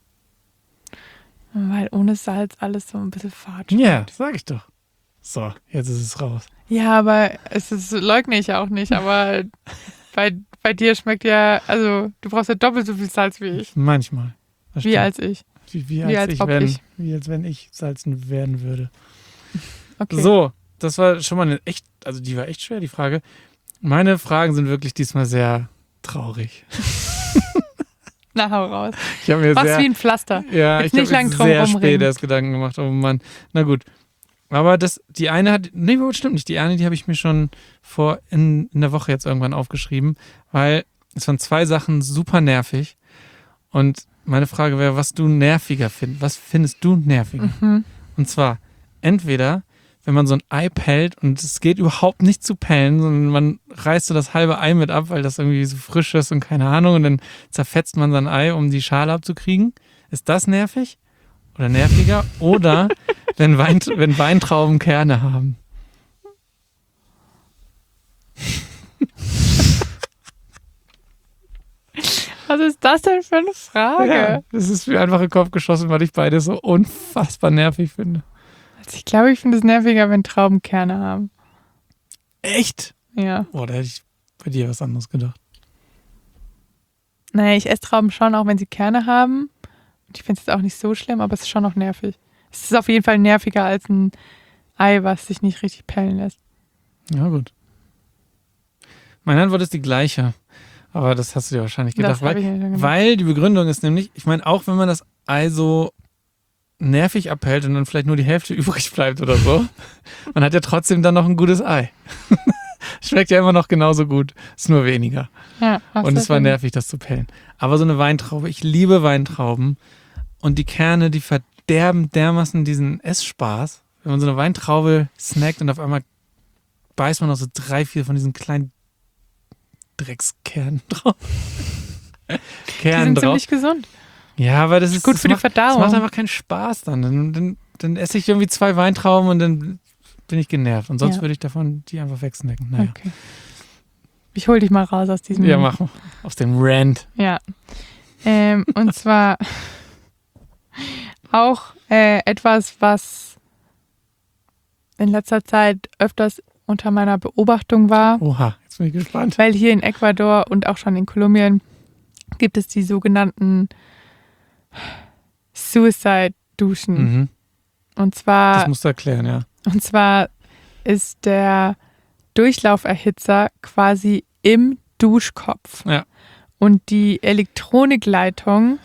Weil ohne Salz alles so ein bisschen fad. Ja, das sage ich doch. So, jetzt ist es raus. Ja, aber leugne ich auch nicht, aber bei dir schmeckt ja, also du brauchst ja doppelt so viel Salz wie ich. Manchmal. Wie als ich. Wie als wenn ich salzen werden würde. Okay. So, das war schon mal die war echt schwer, die Frage. Meine Fragen sind wirklich diesmal sehr traurig. Na, hau raus. Ich habe mir wie ein Pflaster. Ja, Jetzt ich nicht lang habe drum sehr rumringen. spät erst Gedanken gemacht. Oh Mann. Na gut. Aber die eine stimmt nicht. Die eine, die habe ich mir schon in der Woche jetzt irgendwann aufgeschrieben, weil es waren 2 Sachen super nervig. Und meine Frage wäre, was du nerviger findest. Was findest du nerviger? Mhm. Und zwar entweder, wenn man so ein Ei pellt und es geht überhaupt nicht zu pellen, sondern man reißt so das halbe Ei mit ab, weil das irgendwie so frisch ist und keine Ahnung, und dann zerfetzt man sein Ei, um die Schale abzukriegen. Ist das nervig oder nerviger? Oder wenn Weintrauben Kerne haben? Was ist das denn für eine Frage? Ja, das ist mir einfach in den Kopf geschossen, weil ich beide so unfassbar nervig finde. Also ich glaube, ich finde es nerviger, wenn Trauben Kerne haben. Echt? Ja. Boah, da hätte ich bei dir was anderes gedacht. Naja, ich esse Trauben schon, auch wenn sie Kerne haben. Und ich finde es jetzt auch nicht so schlimm, aber es ist schon noch nervig. Es ist auf jeden Fall nerviger als ein Ei, was sich nicht richtig pellen lässt. Ja, gut. Meine Antwort ist die gleiche. Aber das hast du dir wahrscheinlich gedacht. Weil die Begründung ist nämlich, ich meine, auch wenn man das Ei so nervig abhält und dann vielleicht nur die Hälfte übrig bleibt oder so, man hat ja trotzdem dann noch ein gutes Ei. Schmeckt ja immer noch genauso gut, ist nur weniger. Ja, und es war nervig, das zu pellen. Aber so eine Weintraube, ich liebe Weintrauben und die Kerne, die verderben dermaßen diesen Essspaß. Wenn man so eine Weintraube snackt und auf einmal beißt man noch so 3, 4 von diesen kleinen Dreckskernen drauf. Die sind ziemlich gesund. Ja, aber das ist gut für die Verdauung. Das macht einfach keinen Spaß dann. Dann esse ich irgendwie 2 Weintrauben und dann bin ich genervt. Und sonst würde ich die einfach wegsnacken. Naja. Okay. Ich hol dich mal raus aus diesem... Ja, mach mal. Aus dem Rant. Ja. Und zwar auch etwas, was in letzter Zeit öfters unter meiner Beobachtung war. Oha, jetzt bin ich gespannt. Weil hier in Ecuador und auch schon in Kolumbien gibt es die sogenannten Suicide-Duschen. Mhm. Und zwar... Das musst du erklären, ja. Und zwar ist der Durchlauferhitzer quasi im Duschkopf. Ja. Und die Elektronikleitung,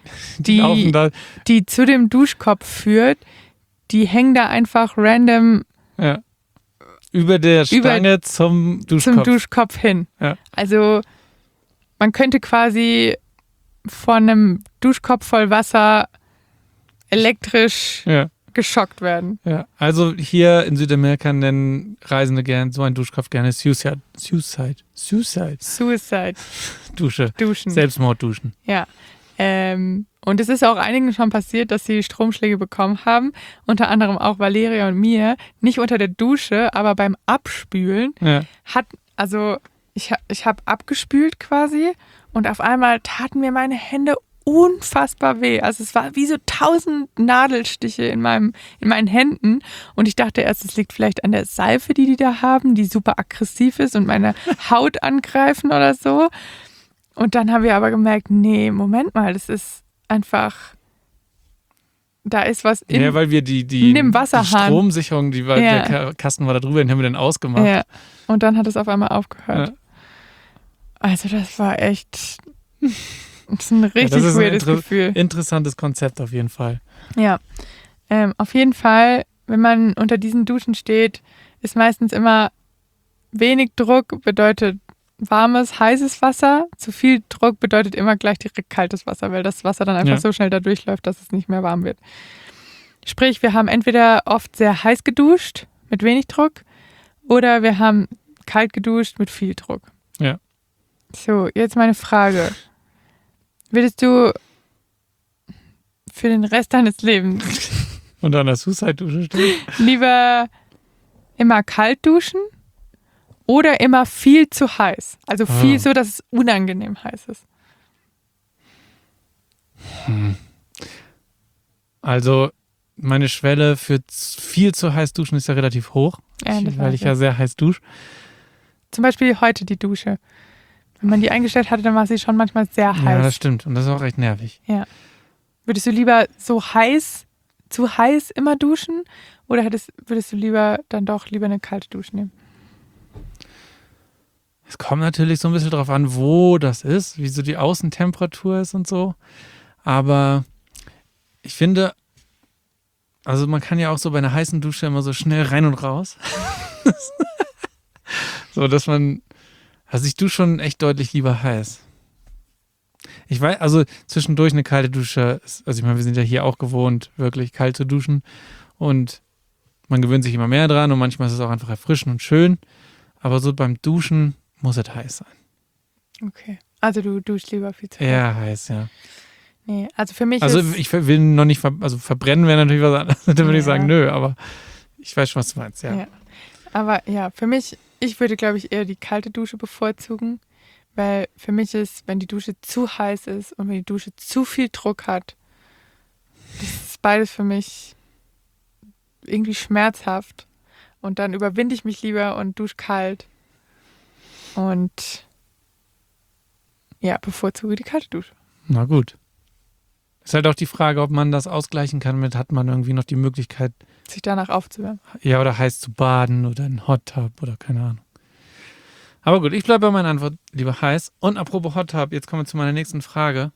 die zu dem Duschkopf führt, die hängen da einfach random über der Stange zum Duschkopf hin. Ja. Also man könnte quasi von einem Duschkopf voll Wasser elektrisch geschockt werden. Ja, also hier in Südamerika nennen Reisende gern so einen Duschkopf gerne Suicide. Duschen. Selbstmordduschen. Ja. Und es ist auch einigen schon passiert, dass sie Stromschläge bekommen haben. Unter anderem auch Valeria und mir. Nicht unter der Dusche, aber beim Abspülen ich habe abgespült quasi und auf einmal taten mir meine Hände unfassbar weh. Also es war wie so 1000 Nadelstiche in meinen Händen und ich dachte erst, es liegt vielleicht an der Seife, die da haben, die super aggressiv ist und meine Haut angreifen oder so. Und dann haben wir aber gemerkt, nee, Moment mal, das ist einfach, da ist was Ja, weil wir die dem Wasserhahn. Stromsicherung, der Kasten war da drüber, den haben wir dann ausgemacht. Ja, und dann hat es auf einmal aufgehört. Ja. Also das war echt... Das ist ein richtig weirdes Gefühl. Interessantes Konzept auf jeden Fall. Ja, auf jeden Fall, wenn man unter diesen Duschen steht, ist meistens immer wenig Druck bedeutet warmes, heißes Wasser. Zu viel Druck bedeutet immer gleich direkt kaltes Wasser, weil das Wasser dann einfach so schnell da durchläuft, dass es nicht mehr warm wird. Sprich, wir haben entweder oft sehr heiß geduscht mit wenig Druck oder wir haben kalt geduscht mit viel Druck. Ja. So, jetzt meine Frage. Würdest du für den Rest deines Lebens und an der Suicide-Dusche stehen? Lieber immer kalt duschen oder immer viel zu heiß? Also viel so, dass es unangenehm heiß ist. Also meine Schwelle für viel zu heiß duschen ist ja relativ hoch, weil ich ja sehr heiß dusche. Zum Beispiel heute die Dusche. Wenn man die eingestellt hatte, dann war sie schon manchmal sehr heiß. Ja, das stimmt. Und das ist auch echt nervig. Ja. Würdest du lieber zu heiß immer duschen oder würdest du lieber eine kalte Dusche nehmen? Es kommt natürlich so ein bisschen drauf an, wo das ist, wie so die Außentemperatur ist und so. Aber ich finde, also man kann ja auch so bei einer heißen Dusche immer so schnell rein und raus. So, dass man... Also ich dusche schon echt deutlich lieber heiß. Ich weiß, also zwischendurch eine kalte Dusche, also ich meine, wir sind ja hier auch gewohnt, wirklich kalt zu duschen und man gewöhnt sich immer mehr dran und manchmal ist es auch einfach erfrischend und schön, aber so beim Duschen muss es heiß sein. Okay, also du duschst lieber viel zu heiß. Ja, heiß, ja. Nee, also für mich ich will noch nicht, also verbrennen wäre natürlich was anderes, dann würde ich sagen, nö, aber ich weiß schon, was du meinst, ja. Aber ja, für mich, ich würde, glaube ich, eher die kalte Dusche bevorzugen, weil für mich ist, wenn die Dusche zu heiß ist und wenn die Dusche zu viel Druck hat, das ist beides für mich irgendwie schmerzhaft. Und dann überwinde ich mich lieber und dusche kalt. Und ja, bevorzuge die kalte Dusche. Na gut. Ist halt auch die Frage, ob man das ausgleichen kann mit, hat man irgendwie noch die Möglichkeit, sich danach aufzuwärmen. Ja, oder heiß zu baden oder ein Hot Tub oder keine Ahnung. Aber gut, ich bleibe bei meiner Antwort, lieber heiß. Und apropos Hot Tub, jetzt kommen wir zu meiner nächsten Frage.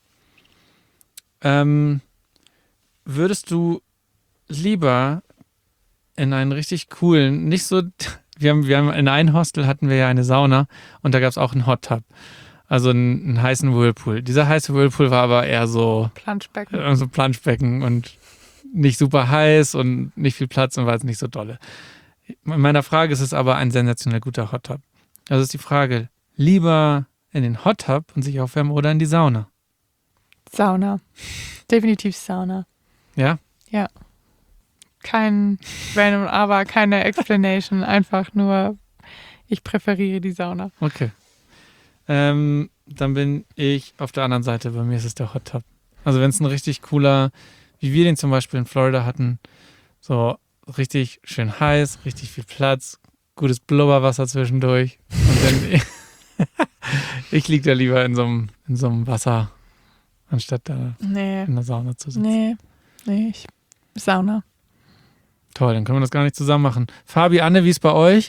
Würdest du lieber in einen richtig coolen, nicht so, wir haben in einem Hostel hatten wir ja eine Sauna und da gab es auch einen Hot Tub. Also einen heißen Whirlpool. Dieser heiße Whirlpool war aber eher so Planschbecken und nicht super heiß und nicht viel Platz und war jetzt nicht so dolle. In meiner Frage ist es aber ein sensationell guter Hot Tub. Also ist die Frage, lieber in den Hot Tub und sich aufwärmen oder in die Sauna? Sauna. Definitiv Sauna. Ja? Ja. Kein Wenn und Aber, keine Explanation. Einfach nur, ich präferiere die Sauna. Okay. Dann bin ich auf der anderen Seite. Bei mir ist es der Hot Tub. Also wenn es ein richtig cooler, wie wir den zum Beispiel in Florida hatten, so richtig schön heiß, richtig viel Platz, gutes Blubberwasser zwischendurch. Und dann ich liege da lieber in so einem Wasser, anstatt da in der Sauna zu sitzen. Nee, Sauna. Toll, dann können wir das gar nicht zusammen machen. Fabi, Anne, wie ist bei euch?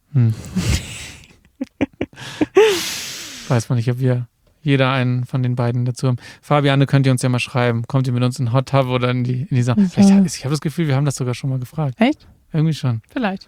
Weiß man nicht, ob wir jeder einen von den beiden dazu haben. Fabi, Anne, könnt ihr uns ja mal schreiben. Kommt ihr mit uns in den Hot Tub oder in die Sauna? Ich habe das Gefühl, wir haben das sogar schon mal gefragt. Echt? Irgendwie schon. Vielleicht.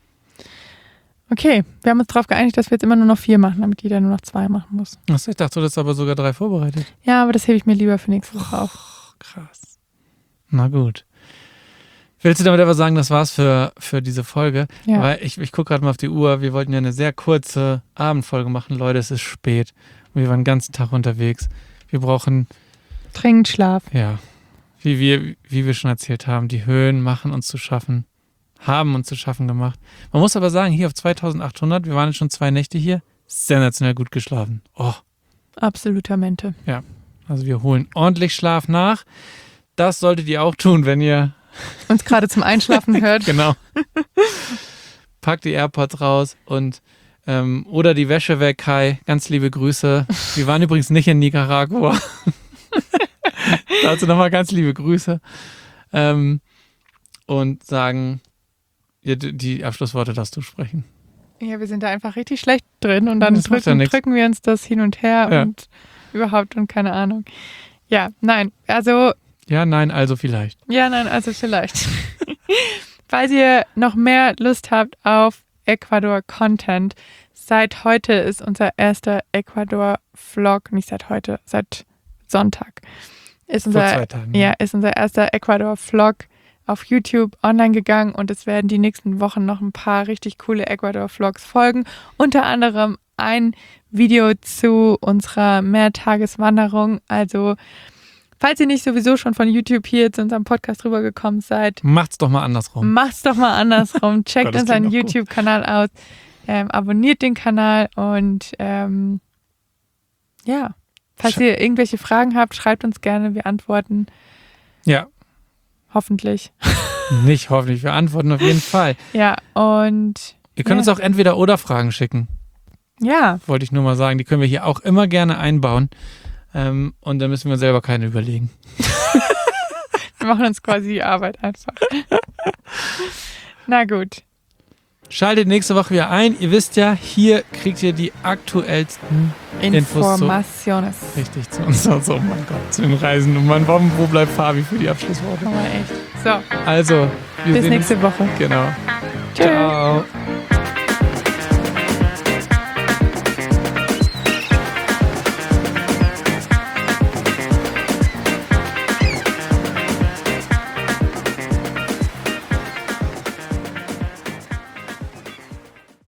Okay, wir haben uns darauf geeinigt, dass wir jetzt immer nur noch 4 machen, damit jeder nur noch 2 machen muss. Achso, ich dachte, du hast aber sogar 3 vorbereitet. Ja, aber das hebe ich mir lieber für nächste Woche auf. Krass. Na gut. Willst du damit aber sagen, das war's für diese Folge? Ja. Weil ich gucke gerade mal auf die Uhr. Wir wollten ja eine sehr kurze Abendfolge machen. Leute, es ist spät. Wir waren den ganzen Tag unterwegs. Wir brauchen dringend Schlaf. Ja. Wie wir schon erzählt haben, die Höhen haben uns zu schaffen gemacht. Man muss aber sagen, hier auf 2800, wir waren jetzt schon 2 Nächte hier, sensationell gut geschlafen. Oh. Absoluter Mente. Ja, also wir holen ordentlich Schlaf nach. Das solltet ihr auch tun, wenn ihr uns gerade zum Einschlafen hört. Genau. Packt die AirPods raus und oder die Wäsche weg, Kai. Ganz liebe Grüße. Wir waren übrigens nicht in Nicaragua. Dazu nochmal ganz liebe Grüße. Und sagen, ja, die Abschlussworte darfst du sprechen. Ja, wir sind da einfach richtig schlecht drin und dann drücken wir uns das hin und her und überhaupt und keine Ahnung. Ja, nein, also... Ja, nein, also vielleicht. Ja, nein, also vielleicht. Falls ihr noch mehr Lust habt auf Ecuador-Content, seit heute ist unser erster Ecuador-Vlog, nicht seit heute, seit Sonntag. Vor 2 Tagen. Ja, ist unser erster Ecuador-Vlog auf YouTube online gegangen und es werden die nächsten Wochen noch ein paar richtig coole Ecuador-Vlogs folgen. Unter anderem ein Video zu unserer Mehrtageswanderung. Also, falls ihr nicht sowieso schon von YouTube hier zu unserem Podcast rübergekommen seid, macht's doch mal andersrum. Checkt unseren YouTube-Kanal aus, abonniert den Kanal und falls ihr irgendwelche Fragen habt, schreibt uns gerne, wir antworten. Ja. Hoffentlich. Nicht hoffentlich, wir antworten auf jeden Fall. Ja, und... Ihr könnt uns auch entweder oder Fragen schicken. Ja. Wollte ich nur mal sagen, die können wir hier auch immer gerne einbauen. Und dann müssen wir selber keine überlegen. Wir machen uns quasi die Arbeit einfach. Na gut. Schaltet nächste Woche wieder ein. Ihr wisst ja, hier kriegt ihr die aktuellsten Informationen. Richtig, zu uns. Also, oh mein Gott, zu den Reisen. Und wo bleibt Fabi für die Abschlussworte? Aber echt. So. Also, bis nächste Woche. Genau. Tschüss. Ciao.